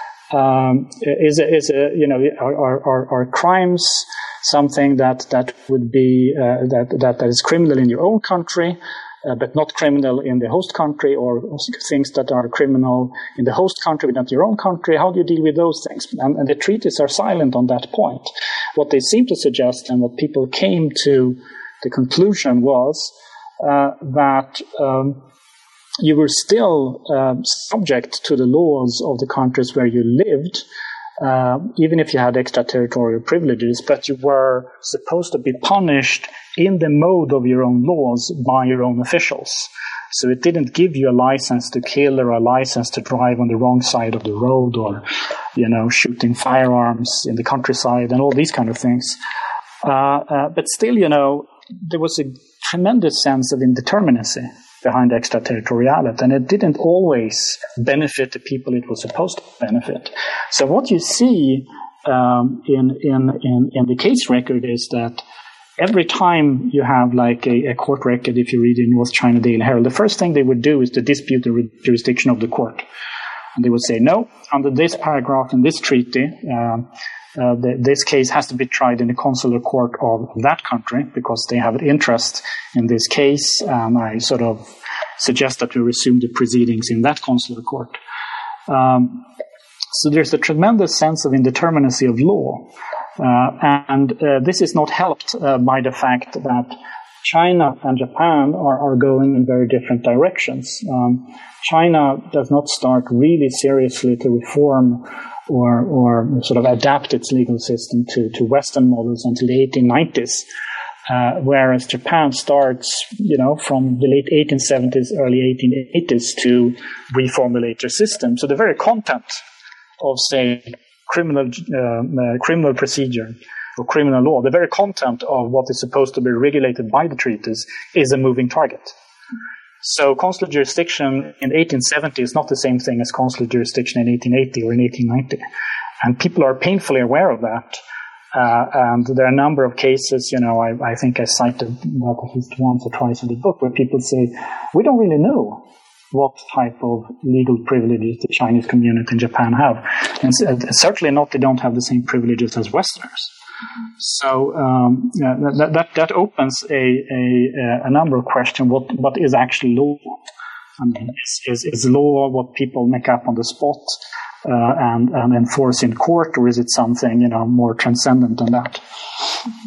um, is is a, you know, are are, are crimes something that that would be uh, that, that that is criminal in your own country, uh, but not criminal in the host country, or things that are criminal in the host country but not your own country? How do you deal with those things? And, and the treaties are silent on that point. What they seem to suggest, and what people came to the conclusion, was uh, that um, you were still uh, subject to the laws of the countries where you lived. Uh, even if you had extraterritorial privileges, but you were supposed to be punished in the mode of your own laws by your own officials. So it didn't give you a license to kill or a license to drive on the wrong side of the road, or, you know, shooting firearms in the countryside and all these kind of things. Uh, uh, but still, you know, there was a tremendous sense of indeterminacy behind extraterritoriality, and it didn't always benefit the people it was supposed to benefit. So what you see um, in, in in in the case record is that every time you have like a, a court record, if you read in North China Daily Herald, the first thing they would do is to dispute the jurisdiction of the court, and they would say, no, under this paragraph in this treaty, um, Uh, the, this case has to be tried in the consular court of that country because they have an interest in this case. And I sort of suggest that we resume the proceedings in that consular court. Um, so there's a tremendous sense of indeterminacy of law. Uh, and uh, this is not helped uh, by the fact that China and Japan are, are going in very different directions. Um, China does not start really seriously to reform or or sort of adapt its legal system to, to Western models until the eighteen nineties, uh, whereas Japan starts, you know, from the late eighteen seventies, early eighteen eighties to reformulate their system. So the very content of, say, criminal uh, uh, criminal procedure or criminal law, the very content of what is supposed to be regulated by the treaties is a moving target. So consular jurisdiction in eighteen seventy is not the same thing as consular jurisdiction in eighteen eighty or in eighteen ninety. And people are painfully aware of that. Uh, and there are a number of cases, you know, I, I think I cited that at least once or twice in the book, where people say, we don't really know what type of legal privileges the Chinese community in Japan have. And certainly not, they don't have the same privileges as Westerners. So um, yeah, that, that that opens a a, a number of questions. What what is actually law? I mean, is is, is law what people make up on the spot uh, and and enforce in court, or is it something, you know, more transcendent than that?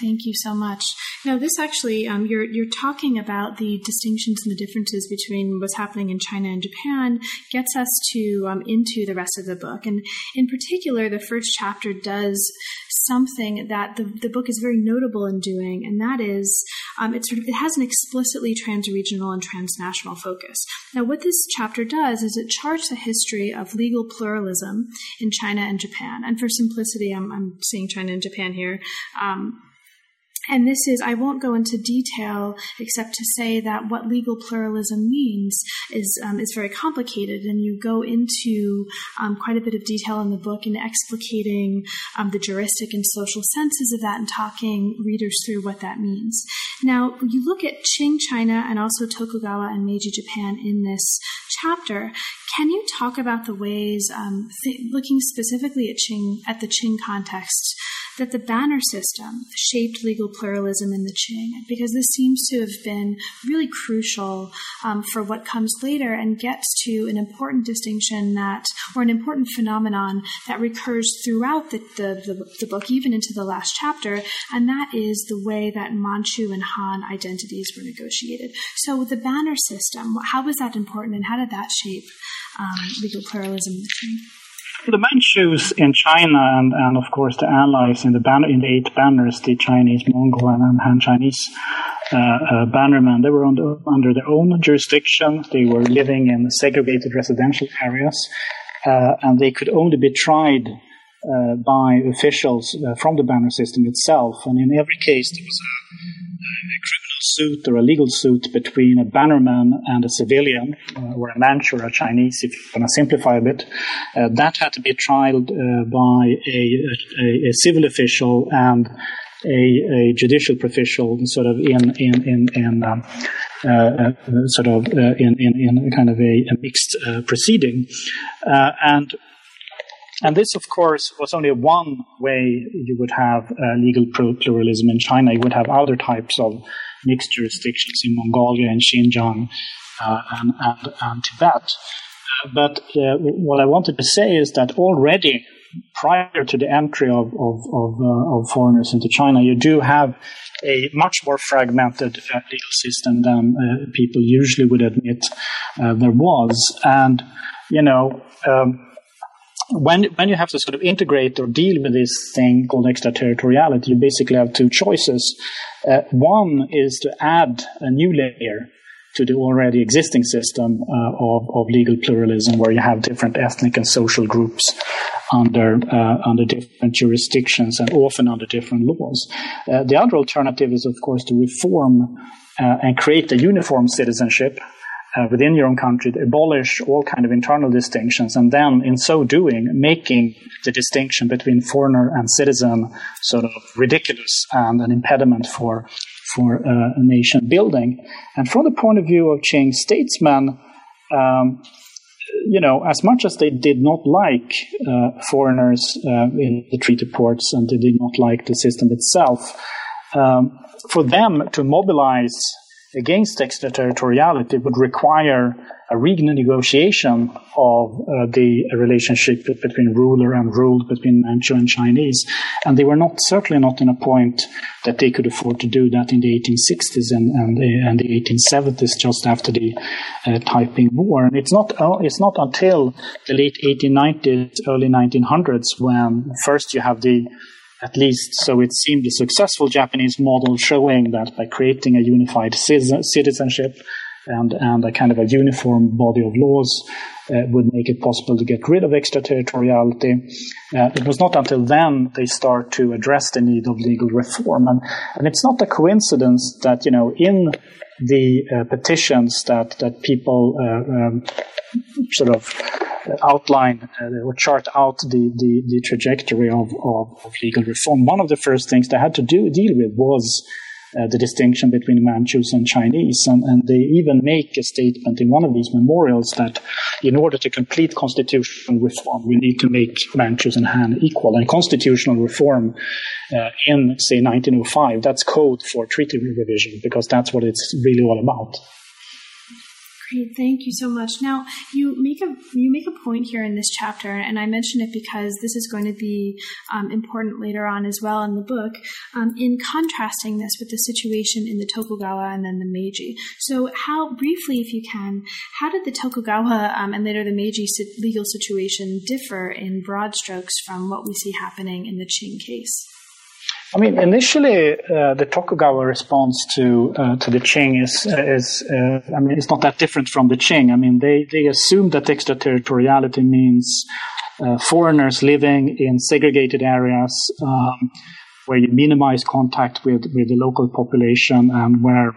Thank you so much. Now, this actually, um, you're you're talking about the distinctions and the differences between what's happening in China and Japan gets us to um, into the rest of the book. And in particular, the first chapter does something that the, the book is very notable in doing, and that is um, it sort of it has an explicitly trans-regional and transnational focus. Now, what this chapter does is it charts the history of legal pluralism in China and Japan. And for simplicity, I'm, I'm saying China and Japan here. Um, And this is, I won't go into detail except to say that what legal pluralism means is um, is very complicated, and you go into um, quite a bit of detail in the book in explicating um, the juristic and social senses of that and talking readers through what that means. Now, you look at Qing China and also Tokugawa and Meiji Japan in this chapter. Can you talk about the ways, um, th- looking specifically at Qing, at the Qing context, that the banner system shaped legal pluralism in the Qing? Because this seems to have been really crucial um, for what comes later and gets to an important distinction that, or an important phenomenon that recurs throughout the, the, the, the book, even into the last chapter, and that is the way that Manchu and Han identities were negotiated. So the banner system, how was that important, and how did that shape um, legal pluralism in the Qing? The Manchus in China and, and of course the allies in the banner, in the eight banners, the Chinese, Mongol, and Han Chinese uh, uh, bannermen, they were under, under their own jurisdiction. They were living in segregated residential areas, uh, and they could only be tried uh, by officials uh, from the banner system itself. And in every case, there was a, a criminal suit or a legal suit between a bannerman and a civilian, uh, or a Manchu or a Chinese, if you want to simplify a bit. Uh, that had to be tried uh, by a, a, a civil official and a, a judicial official, sort of in in in, in um, uh, uh, sort of uh, in, in in kind of a, a mixed uh, proceeding, uh, and. And this, of course, was only one way you would have uh, legal pluralism in China. You would have other types of mixed jurisdictions in Mongolia and Xinjiang uh, and, and, and Tibet. Uh, but uh, what I wanted to say is that already prior to the entry of, of, of, uh, of foreigners into China, you do have a much more fragmented uh, legal system than uh, people usually would admit uh, there was. And, you know, um, When when you have to sort of integrate or deal with this thing called extraterritoriality, you basically have two choices. Uh, one is to add a new layer to the already existing system uh, of, of legal pluralism, where you have different ethnic and social groups under uh, under different jurisdictions and often under different laws. Uh, the other alternative is, of course, to reform uh, and create a uniform citizenship Uh, within your own country, to abolish all kind of internal distinctions, and then in so doing making the distinction between foreigner and citizen sort of ridiculous and an impediment for for uh, nation building. And from the point of view of Qing statesmen, um, you know, as much as they did not like uh, foreigners uh, in the treaty ports, and they did not like the system itself, um, for them to mobilize against extraterritoriality would require a renegotiation of uh, the relationship between ruler and ruled, between Manchu and Chinese. And they were not certainly not in a point that they could afford to do that in the eighteen sixties and, and, the, and the eighteen seventies, just after the uh, Taiping War. And it's not, uh, it's not until the late eighteen nineties, early nineteen hundreds, when first you have the at least so it seemed, a successful Japanese model showing that by creating a unified citizenship and, and a kind of a uniform body of laws uh, would make it possible to get rid of extraterritoriality. Uh, it was not until then they start to address the need of legal reform. And, and it's not a coincidence that, you know, in the uh, petitions that, that people uh, um, sort of outline uh, or chart out the, the, the trajectory of, of, of legal reform. One of the first things they had to do deal with was uh, the distinction between Manchus and Chinese, and, and they even make a statement in one of these memorials that in order to complete constitutional reform, we need to make Manchus and Han equal. And constitutional reform uh, in, say, nineteen oh five, that's code for treaty revision, because that's what it's really all about. Great, thank you so much. Now, you make a you make a point here in this chapter, and I mention it because this is going to be um, important later on as well in the book, um, in contrasting this with the situation in the Tokugawa and then the Meiji. So how, briefly if you can, how did the Tokugawa um, and later the Meiji legal situation differ in broad strokes from what we see happening in the Qing case? I mean, initially, uh, the Tokugawa response to uh, to the Qing is is uh, I mean, it's not that different from the Qing. I mean, they they assume that extraterritoriality means uh, foreigners living in segregated areas um, where you minimize contact with with the local population, and where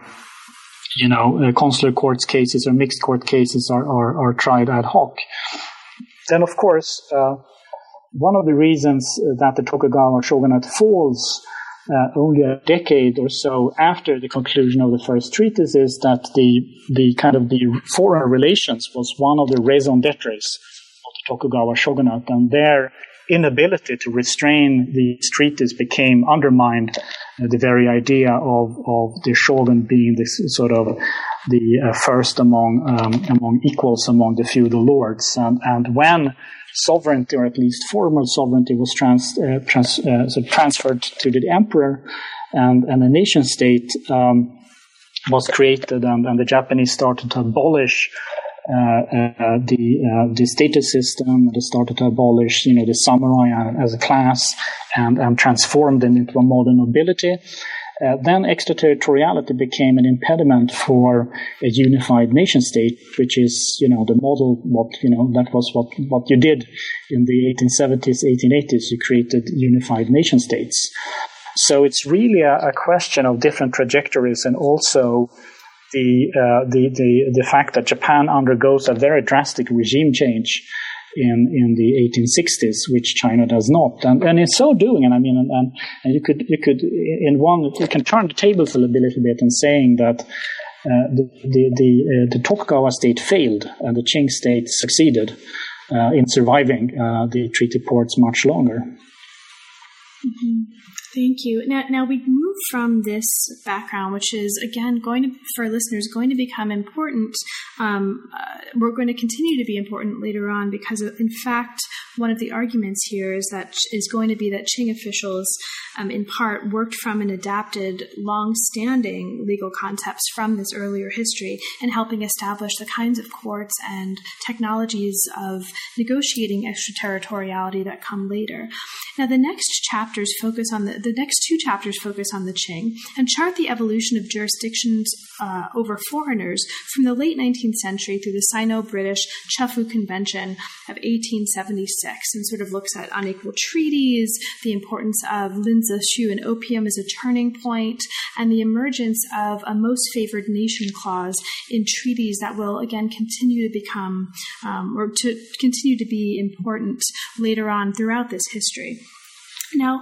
you know uh, consular court cases or mixed court cases are are, are tried ad hoc. Then, of course. Uh, One of the reasons that the Tokugawa shogunate falls uh, only a decade or so after the conclusion of the first treatise is that the the kind of the foreign relations was one of the raison d'etre of the Tokugawa shogunate, and their inability to restrain these treaties became undermined uh, the very idea of of the shogun being this sort of the uh, first among um, among equals among the feudal lords, and and when sovereignty, or at least formal sovereignty, was trans, uh, trans, uh, so transferred to the emperor, and, and a nation state um, was created, and, and the Japanese started to abolish uh, uh, the uh, the status system. They started to abolish, you know, the samurai as a class, and, and transform them into a modern nobility. Uh, then extraterritoriality became an impediment for a unified nation state, which is, you know, the model. What you know, that was what what you did in the eighteen seventies, eighteen eighties. You created unified nation states. So it's really a, a question of different trajectories, and also the uh, the the the fact that Japan undergoes a very drastic regime change in in the eighteen sixties, which China does not, and and in so doing, and I mean, and, and, and you could you could in one you can turn the tables a little bit, a little bit in saying that uh, the the the, uh, the Tokugawa state failed and the Qing state succeeded uh, in surviving uh, the treaty ports much longer. Mm-hmm. Thank you. Now, now we move from this background, which is, again, going to, for listeners, going to become important. Um, uh, we're going to continue to be important later on because, of, in fact, one of the arguments here is that is going to be that Qing officials, um, in part, worked from and adapted long-standing legal concepts from this earlier history in helping establish the kinds of courts and technologies of negotiating extraterritoriality that come later. Now, the next chapters focus on the, the next two chapters focus on the Qing and chart the evolution of jurisdictions uh, over foreigners from the late nineteenth century through the Sino-British Chefoo Convention of eighteen seventy-six, and sort of looks at unequal treaties, the importance of linzeshu and opium as a turning point, and the emergence of a most favored nation clause in treaties that will again continue to become um, or to continue to be important later on throughout this history. Now,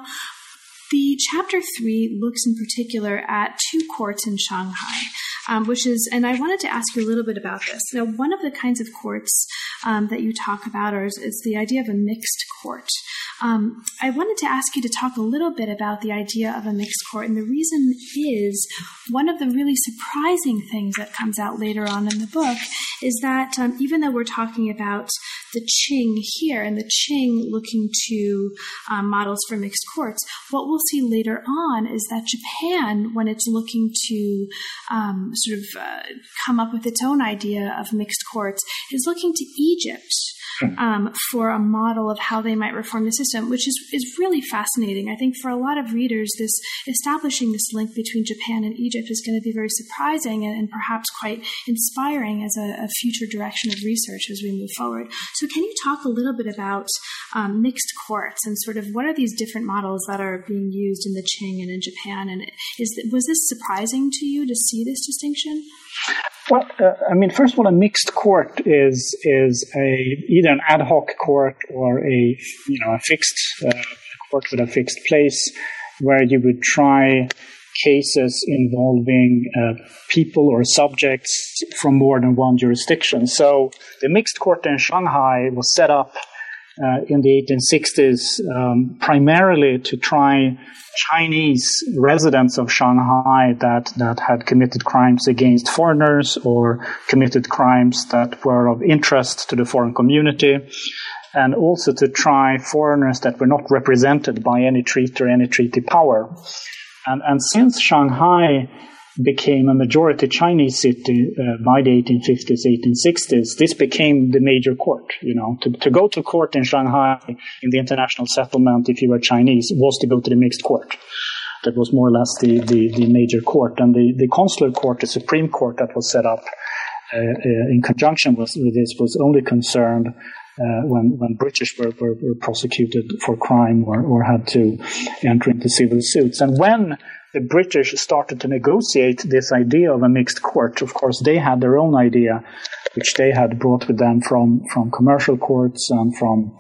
the chapter three looks in particular at two courts in Shanghai, um, which is, and I wanted to ask you a little bit about this. Now, one of the kinds of courts um, that you talk about is, is the idea of a mixed court. Um, I wanted to ask you to talk a little bit about the idea of a mixed court, and the reason is one of the really surprising things that comes out later on in the book is that um, even though we're talking about the Qing here and the Qing looking to um, models for mixed courts, what we'll see later on is that Japan, when it's looking to um, sort of uh, come up with its own idea of mixed courts, is looking to Egypt um, for a model of how they might reform the system, which is, is really fascinating. I think for a lot of readers, this establishing this link between Japan and Egypt is going to be very surprising and, and perhaps quite inspiring as a, a future direction of research as we move forward. So can you talk a little bit about um, mixed courts and sort of what are these different models that are being used in the Qing and in Japan? And is was this surprising to you to see this distinction? Well, uh, I mean, first of all, a mixed court is is a either an ad hoc court or a you know a fixed uh, court with a fixed place where you would try cases involving uh, people or subjects from more than one jurisdiction. So the mixed court in Shanghai was set up uh, in the eighteen sixties, um, primarily to try Chinese residents of Shanghai that, that had committed crimes against foreigners or committed crimes that were of interest to the foreign community, and also to try foreigners that were not represented by any treaty or any treaty power. And, and since Shanghai became a majority Chinese city uh, by the eighteen fifties, eighteen sixties, this became the major court. You know, to, to go to court in Shanghai in the international settlement, if you were Chinese, was to go to the mixed court. That was more or less the, the, the major court. And the, the consular court, the Supreme Court that was set up uh, uh, in conjunction with, with this, was only concerned Uh, when, when British were, were, were prosecuted for crime or, or had to enter into civil suits. And when the British started to negotiate this idea of a mixed court, of course, they had their own idea, which they had brought with them from, from commercial courts and from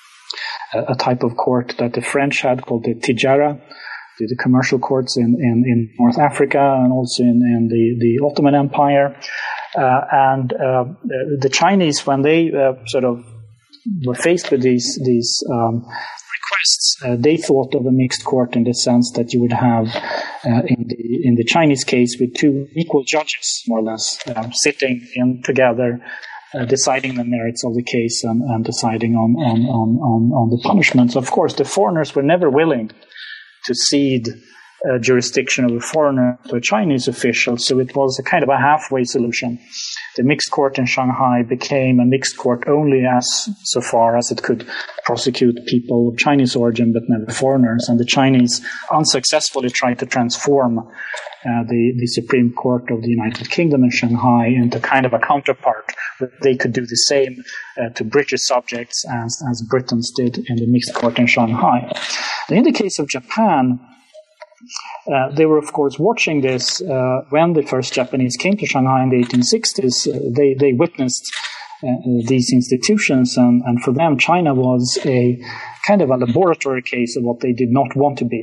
a, a type of court that the French had called the Tijara, the, the commercial courts in, in, in North Africa and also in, in the, the Ottoman Empire. Uh, and uh, the Chinese, when they uh, sort of were faced with these these um, requests, uh, they thought of a mixed court in the sense that you would have, uh, in the in the Chinese case, with two equal judges, more or less, uh, sitting in together, uh, deciding the merits of the case and, and deciding on on, on on on the punishments. Of course, the foreigners were never willing to cede uh, jurisdiction of a foreigner to a Chinese official, so it was a kind of a halfway solution. The mixed court in Shanghai became a mixed court only as so far as it could prosecute people of Chinese origin but never foreigners. And the Chinese unsuccessfully tried to transform uh, the, the Supreme Court of the United Kingdom in Shanghai into kind of a counterpart where they could do the same uh, to British subjects as, as Britons did in the mixed court in Shanghai. In the case of Japan, Uh, they were, of course, watching this uh, when the first Japanese came to Shanghai in the eighteen sixties. Uh, they, they witnessed uh, these institutions, and, and for them, China was a kind of a laboratory case of what they did not want to be.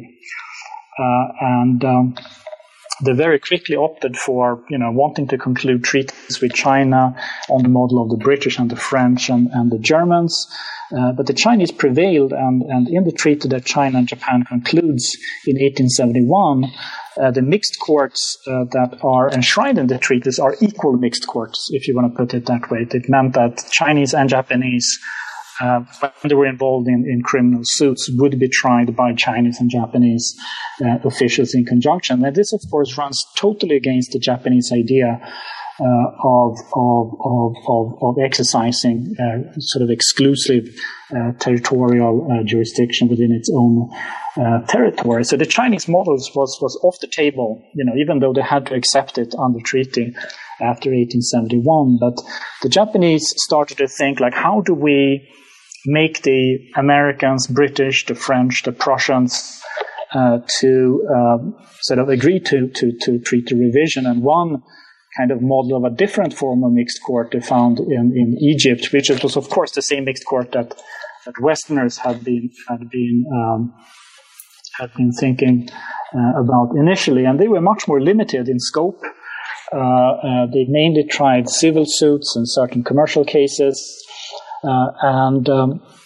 Uh, and um, they very quickly opted for, you know, wanting to conclude treaties with China on the model of the British and the French and, and the Germans. Uh, but the Chinese prevailed, and, and in the treaty that China and Japan concludes in eighteen seventy-one, uh, the mixed courts uh, that are enshrined in the treaties are equal mixed courts, if you want to put it that way. It meant that Chinese and Japanese, uh, when they were involved in, in criminal suits, would be tried by Chinese and Japanese uh, officials in conjunction. And this, of course, runs totally against the Japanese idea Uh, of, of, of, of, of exercising uh, sort of exclusive uh, territorial uh, jurisdiction within its own uh, territory. So the Chinese models was, was off the table, you know, even though they had to accept it under treaty after eighteen seventy-one. But the Japanese started to think, like, how do we make the Americans, British, the French, the Prussians uh, to uh, sort of agree to, to, to treaty revision? And one kind of model of a different form of mixed court they found in, in Egypt, which was, of course, the same mixed court that, that Westerners had been had been um, had been thinking uh, about initially, and they were much more limited in scope. Uh, uh, they mainly tried civil suits and certain commercial cases, uh, and um,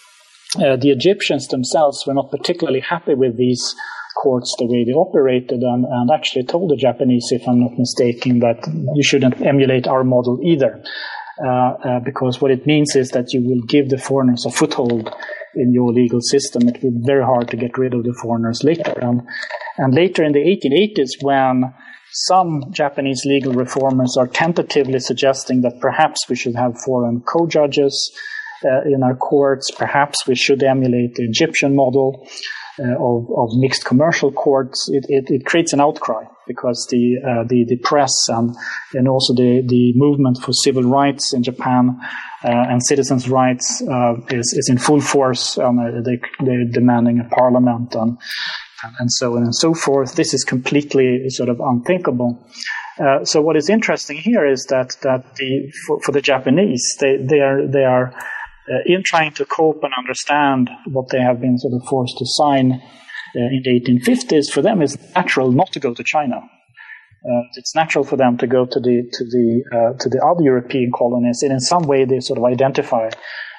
uh, the Egyptians themselves were not particularly happy with these courts, the way they operated, and, and actually told the Japanese, if I'm not mistaken, that you shouldn't emulate our model either, uh, uh, because what it means is that you will give the foreigners a foothold in your legal system. It will be very hard to get rid of the foreigners later. And, and later in the eighteen eighties, when some Japanese legal reformers are tentatively suggesting that perhaps we should have foreign co-judges uh, in our courts, perhaps we should emulate the Egyptian model, Uh, of, of mixed commercial courts, it, it, it creates an outcry because the uh, the, the press and and also the, the movement for civil rights in Japan uh, and citizens' rights uh, is is in full force. Um, they they're demanding a parliament and and so on and so forth. This is completely sort of unthinkable. Uh, so what is interesting here is that that the for, for the Japanese, they they are they are. Uh, in trying to cope and understand what they have been sort of forced to sign uh, in the eighteen fifties, for them it's natural not to go to China. Uh, it's natural for them to go to the to the uh, to the other European colonies, and in some way they sort of identify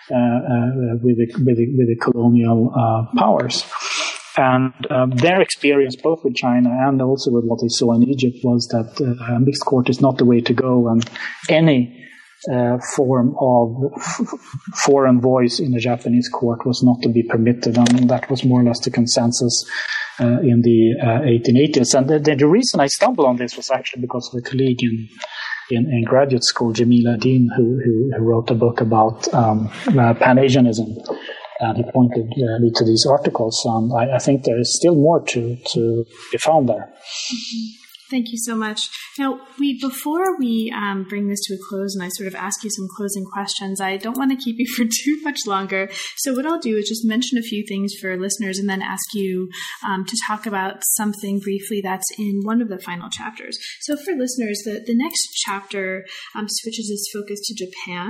uh, uh, with, the, with, the, with the colonial uh, powers. And um, their experience, both with China and also with what they saw in Egypt, was that uh, a mixed court is not the way to go, and any uh, form of f- foreign voice in a Japanese court was not to be permitted, and that was more or less the consensus uh, in the uh, eighteen eighties. And the, the reason I stumbled on this was actually because of a colleague in in, in graduate school, Jamila Dean, who, who, who wrote a book about um, uh, Pan-Asianism. And he pointed uh, me to these articles. Um, I, I think there is still more to, to be found there. Mm-hmm. Thank you so much. Now, we before we um, bring this to a close and I sort of ask you some closing questions, I don't want to keep you for too much longer. So what I'll do is just mention a few things for listeners and then ask you um, to talk about something briefly that's in one of the final chapters. So for listeners, the, the next chapter um, switches its focus to Japan.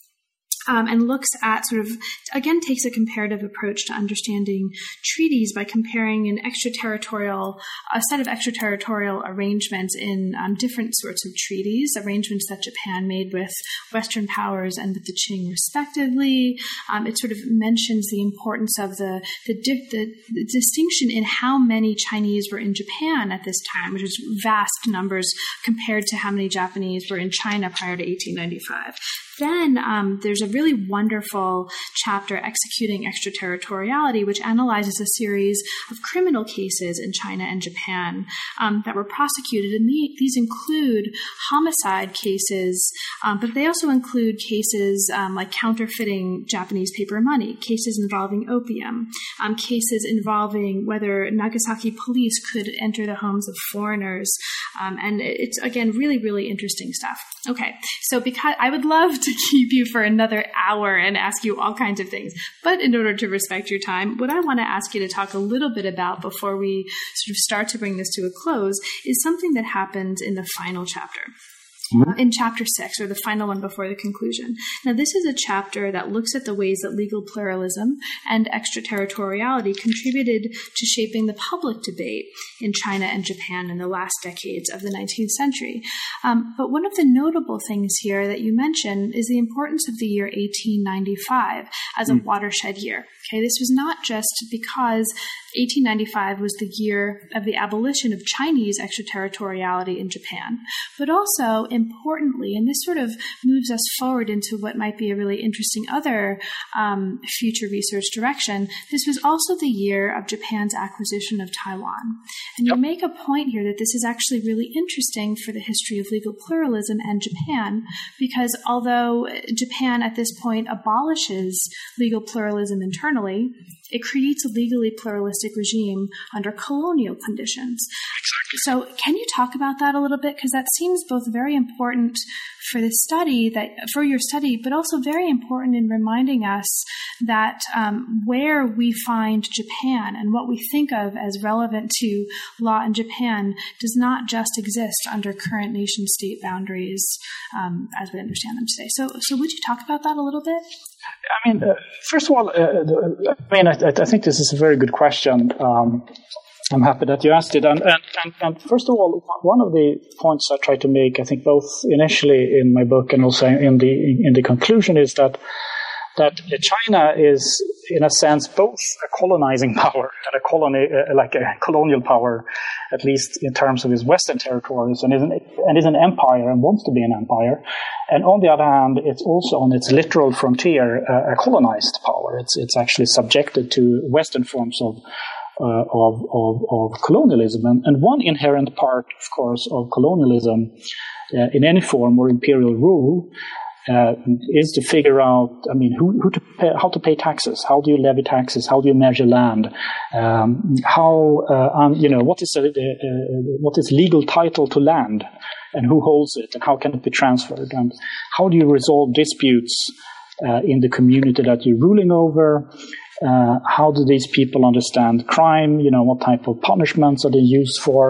Um, and looks at sort of, again, takes a comparative approach to understanding treaties by comparing an extraterritorial, a set of extraterritorial arrangements in um, different sorts of treaties, arrangements that Japan made with Western powers and with the Qing respectively. Um, it sort of mentions the importance of the, the, di- the, the distinction in how many Chinese were in Japan at this time, which is vast numbers compared to how many Japanese were in China prior to eighteen ninety-five. Then um, there's a really wonderful chapter, Executing Extraterritoriality, which analyzes a series of criminal cases in China and Japan um, that were prosecuted. And the, these include homicide cases, um, but they also include cases um, like counterfeiting Japanese paper money, cases involving opium, um, cases involving whether Nagasaki police could enter the homes of foreigners. Um, and it's, again, really, really interesting stuff. Okay, so because I would love to keep you for another hour and ask you all kinds of things, but in order to respect your time, what I want to ask you to talk a little bit about before we sort of start to bring this to a close is something that happens in the final chapter. Uh, in chapter six, or the final one before the conclusion. Now, this is a chapter that looks at the ways that legal pluralism and extraterritoriality contributed to shaping the public debate in China and Japan in the last decades of the nineteenth century. Um, but one of the notable things here that you mentioned is the importance of the year eighteen ninety-five as a mm. watershed year. Okay, this was not just because eighteen ninety-five was the year of the abolition of Chinese extraterritoriality in Japan, but also importantly, and this sort of moves us forward into what might be a really interesting other um, future research direction, this was also the year of Japan's acquisition of Taiwan. And you make a point here that this is actually really interesting for the history of legal pluralism and Japan, because although Japan at this point abolishes legal pluralism internally, it creates a legally pluralistic regime under colonial conditions. So can you talk about that a little bit? Because that seems both very important for the study, that for your study, but also very important in reminding us that um, where we find Japan and what we think of as relevant to law in Japan does not just exist under current nation-state boundaries um, as we understand them today. So, so would you talk about that a little bit? I mean, uh, first of all, uh, I mean, I, I think this is a very good question. Um, I'm happy that you asked it. And, and, and, and first of all, one of the points I try to make, I think both initially in my book and also in the in the conclusion, is that that China is, in a sense, both a colonizing power and a colony, uh, like a colonial power, at least in terms of its Western territories, and is an, and is an empire and wants to be an empire. And on the other hand, it's also on its literal frontier uh, a colonized power. It's it's actually subjected to Western forms of Uh, of, of, of colonialism. And, and one inherent part, of course, of colonialism uh, in any form or imperial rule uh, is to figure out, I mean, who, who to pay, how to pay taxes, how do you levy taxes, how do you measure land, um, how, uh, um, you know, what is a, uh, what is legal title to land, and who holds it, and how can it be transferred, and how do you resolve disputes uh, in the community that you're ruling over. Uh, how do these people understand crime? You know, what type of punishments are they used for?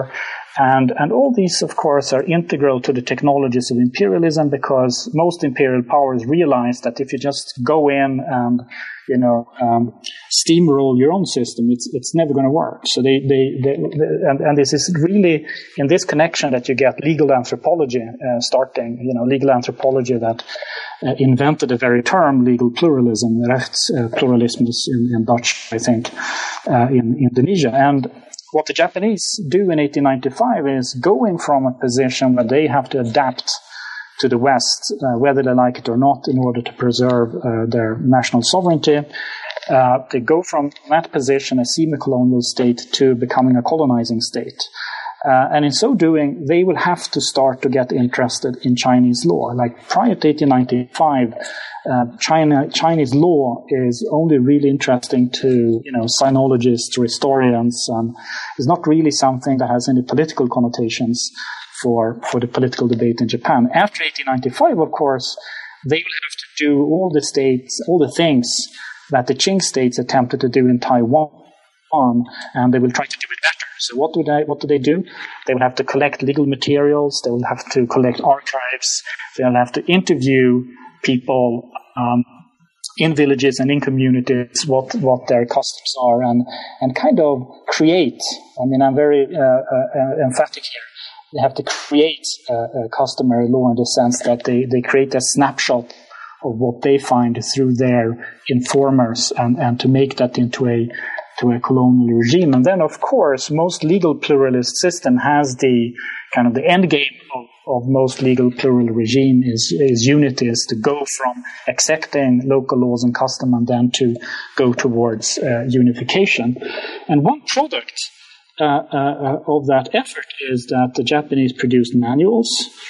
And, and all these, of course, are integral to the technologies of imperialism, because most imperial powers realize that if you just go in and, you know, um, steamroll your own system, it's it's never going to work. So they, they, they, they and, and this is really in this connection that you get legal anthropology uh, starting, you know, legal anthropology that uh, invented the very term legal pluralism, rechtspluralism in, in Dutch, I think, uh, in Indonesia. And what the Japanese do in eighteen ninety-five is going from a position where they have to adapt to the West, uh, whether they like it or not, in order to preserve uh, their national sovereignty. Uh, they go from that position, a semi-colonial state, to becoming a colonizing state. Uh, and in so doing, they will have to start to get interested in Chinese law. Like prior to eighteen ninety-five, uh, China, Chinese law is only really interesting to, you know, sinologists, historians, and is not really something that has any political connotations for, for the political debate in Japan. After eighteen ninety-five, of course, they will have to do all the states, all the things that the Qing states attempted to do in Taiwan, and they will try to do it better. So what do they what do they do? They will have to collect legal materials. They will have to collect archives. They will have to interview people um, in villages and in communities, what, what their customs are, and and kind of create. I mean, I'm very uh, uh, emphatic here. They have to create uh, a customary law in the sense that they, they create a snapshot of what they find through their informers, and, and to make that into a to a colonial regime. And then, of course, most legal pluralist system has the kind of the end game of, of most legal plural regime is, is unity, is to go from accepting local laws and custom and then to go towards uh, unification. And one product uh, uh, of that effort is that the Japanese produced manuals.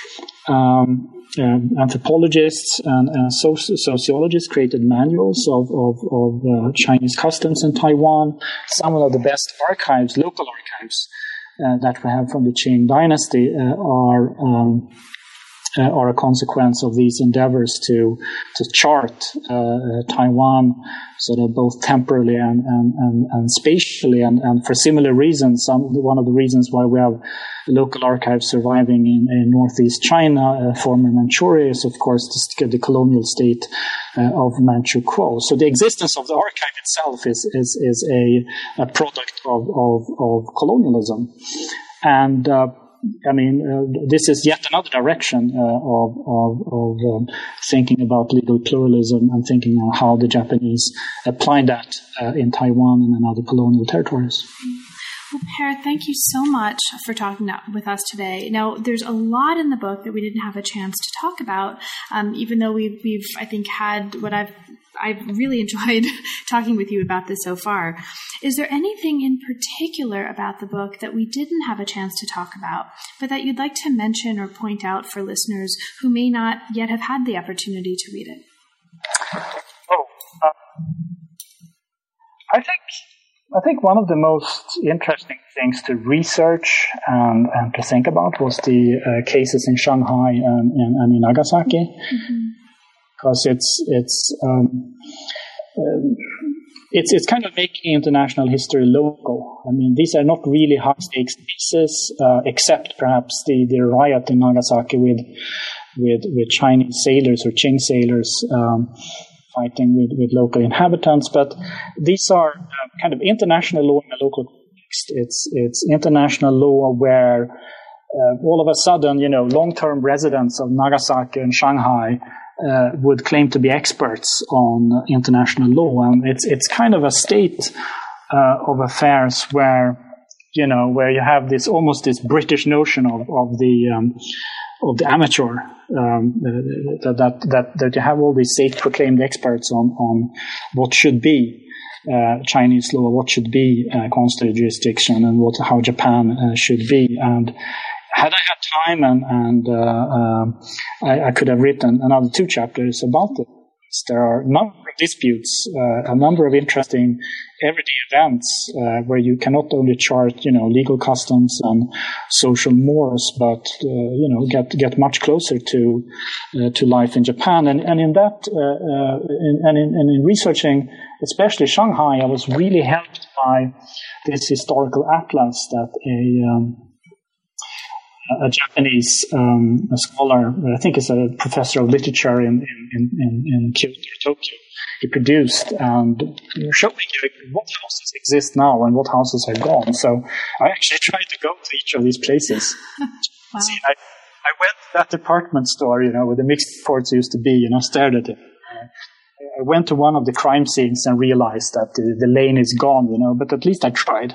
Um, Um, anthropologists and uh, soci- sociologists created manuals of, of, of uh, Chinese customs in Taiwan. Some of the best archives, local archives, uh, that we have from the Qing dynasty uh, are um, uh, are a consequence of these endeavors to to chart uh, Taiwan sort of both temporally and and, and, and spatially, and, and for similar reasons. Some, one of the reasons why we have local archives surviving in, in northeast China, uh, former Manchuria, is of course the, the colonial state uh, of Manchukuo. So the existence of the archive itself is is, is a, a product of, of, of colonialism. And uh, I mean, uh, this is yet another direction uh, of, of, of um, thinking about legal pluralism and thinking on how the Japanese applied that uh, in Taiwan and in other colonial territories. Well, Per, thank you so much for talking with us today. Now, there's a lot in the book that we didn't have a chance to talk about, um, even though we've, we've, I think, had what I've I've really enjoyed talking with you about this so far. Is there anything in particular about the book that we didn't have a chance to talk about, but that you'd like to mention or point out for listeners who may not yet have had the opportunity to read it? Oh, uh, I think I think one of the most interesting things to research and, and to think about was the uh, cases in Shanghai and, and, and in Nagasaki. Mm-hmm. Because it's it's um, um, it's it's kind of making international history local. I mean, these are not really high stakes pieces, uh, except perhaps the, the riot in Nagasaki with with with Chinese sailors or Qing sailors um, fighting with, with local inhabitants. But these are uh, kind of international law in a local context. It's it's international law where uh, all of a sudden, you know, long-term residents of Nagasaki and Shanghai Uh, would claim to be experts on international law, and it's it's kind of a state uh, of affairs where, you know, where you have this almost this British notion of of the um, of the amateur, um, that, that that that you have all these state-proclaimed experts on on what should be uh, Chinese law, what should be uh, consular jurisdiction, and what how Japan uh, should be. And had I had time, and, and uh, uh, I, I could have written another two chapters about this. There are a number of disputes, uh, a number of interesting everyday events uh, where you cannot only chart, you know, legal customs and social mores, but uh, you know, get get much closer to uh, to life in Japan. And and in that, uh, uh, in, and, in, and in researching, especially Shanghai, I was really helped by this historical atlas that a um, a Japanese um, a scholar, I think is a professor of literature in in in, in Kyoto, Tokyo. He produced and showing you what houses exist now and what houses are gone. So I actually tried to go to each of these places. Wow. See, I, I went to that department store, you know, where the mixed forts used to be, you know, stared at it. I went to one of the crime scenes and realized that the, the lane is gone, you know, but at least I tried.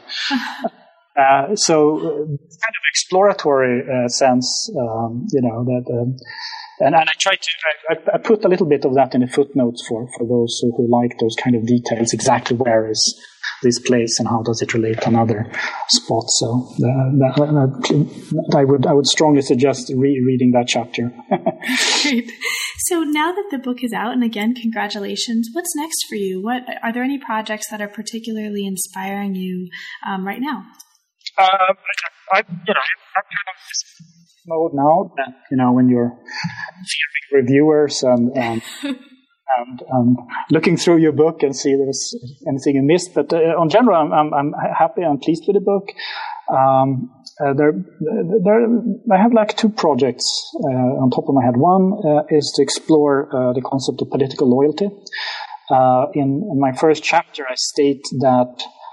uh, so uh, kind of exploratory uh, sense, um, you know, that, um, and, and I tried to, I, I put a little bit of that in the footnotes for, for those who, who like those kind of details, exactly where is this place and how does it relate to another spot. So uh, that, that, I would I would strongly suggest rereading that chapter. Great. So now that the book is out, and again, congratulations, what's next for you? What are there any projects that are particularly inspiring you um, right now? Uh, I, you know, I'm kind of this mode now that, you know, when you're viewing reviewers and, and And um, looking through your book and see if there's anything you missed. But uh, on general, I'm, I'm, I'm happy and pleased with the book. Um, uh, there, there, I have like two projects uh, on top of my head. One uh, is to explore uh, the concept of political loyalty. Uh, in, in my first chapter, I state that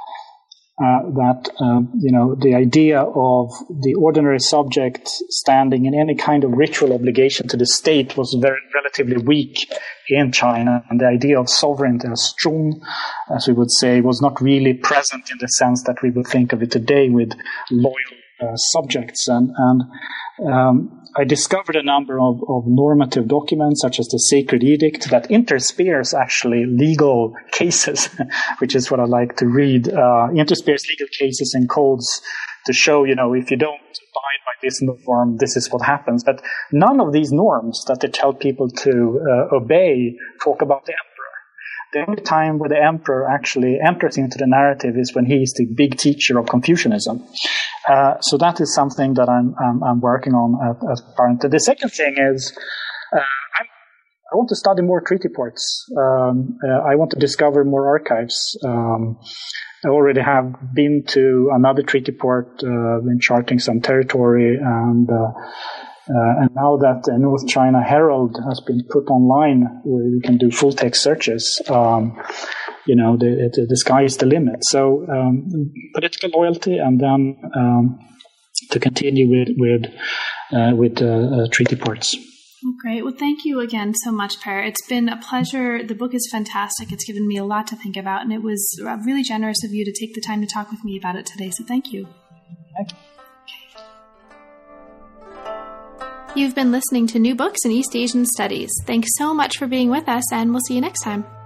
Uh, that, um, you know, the idea of the ordinary subject standing in any kind of ritual obligation to the state was very relatively weak in China. And the idea of sovereignty, as Strom, as we would say, was not really present in the sense that we would think of it today with loyal uh, subjects. And, and um, I discovered a number of, of normative documents, such as the Sacred Edict, that intersperse actually legal cases, which is what I like to read, uh, intersperse legal cases and codes to show, you know, if you don't abide by this norm, this is what happens. But none of these norms that they tell people to uh, obey talk about the emperor. The only time where the emperor actually enters into the narrative is when he is the big teacher of Confucianism. Uh, so that is something that I'm I'm, I'm working on at, at currently. The second thing is uh, I'm, I want to study more treaty ports. Um, uh, I want to discover more archives. Um, I already have been to another treaty port, uh, been charting some territory, and uh, uh, and now that the North China Herald has been put online, where you can do full text searches. Um, You know, the, the, the sky is the limit. So um, political loyalty, and then um, to continue with with uh, with uh, uh, treaty ports. Well, great. Well, thank you again so much, Per. It's been a pleasure. The book is fantastic. It's given me a lot to think about, and it was really generous of you to take the time to talk with me about it today. So thank you. Thank you. Okay. You've been listening to New Books in East Asian Studies. Thanks so much for being with us, and we'll see you next time.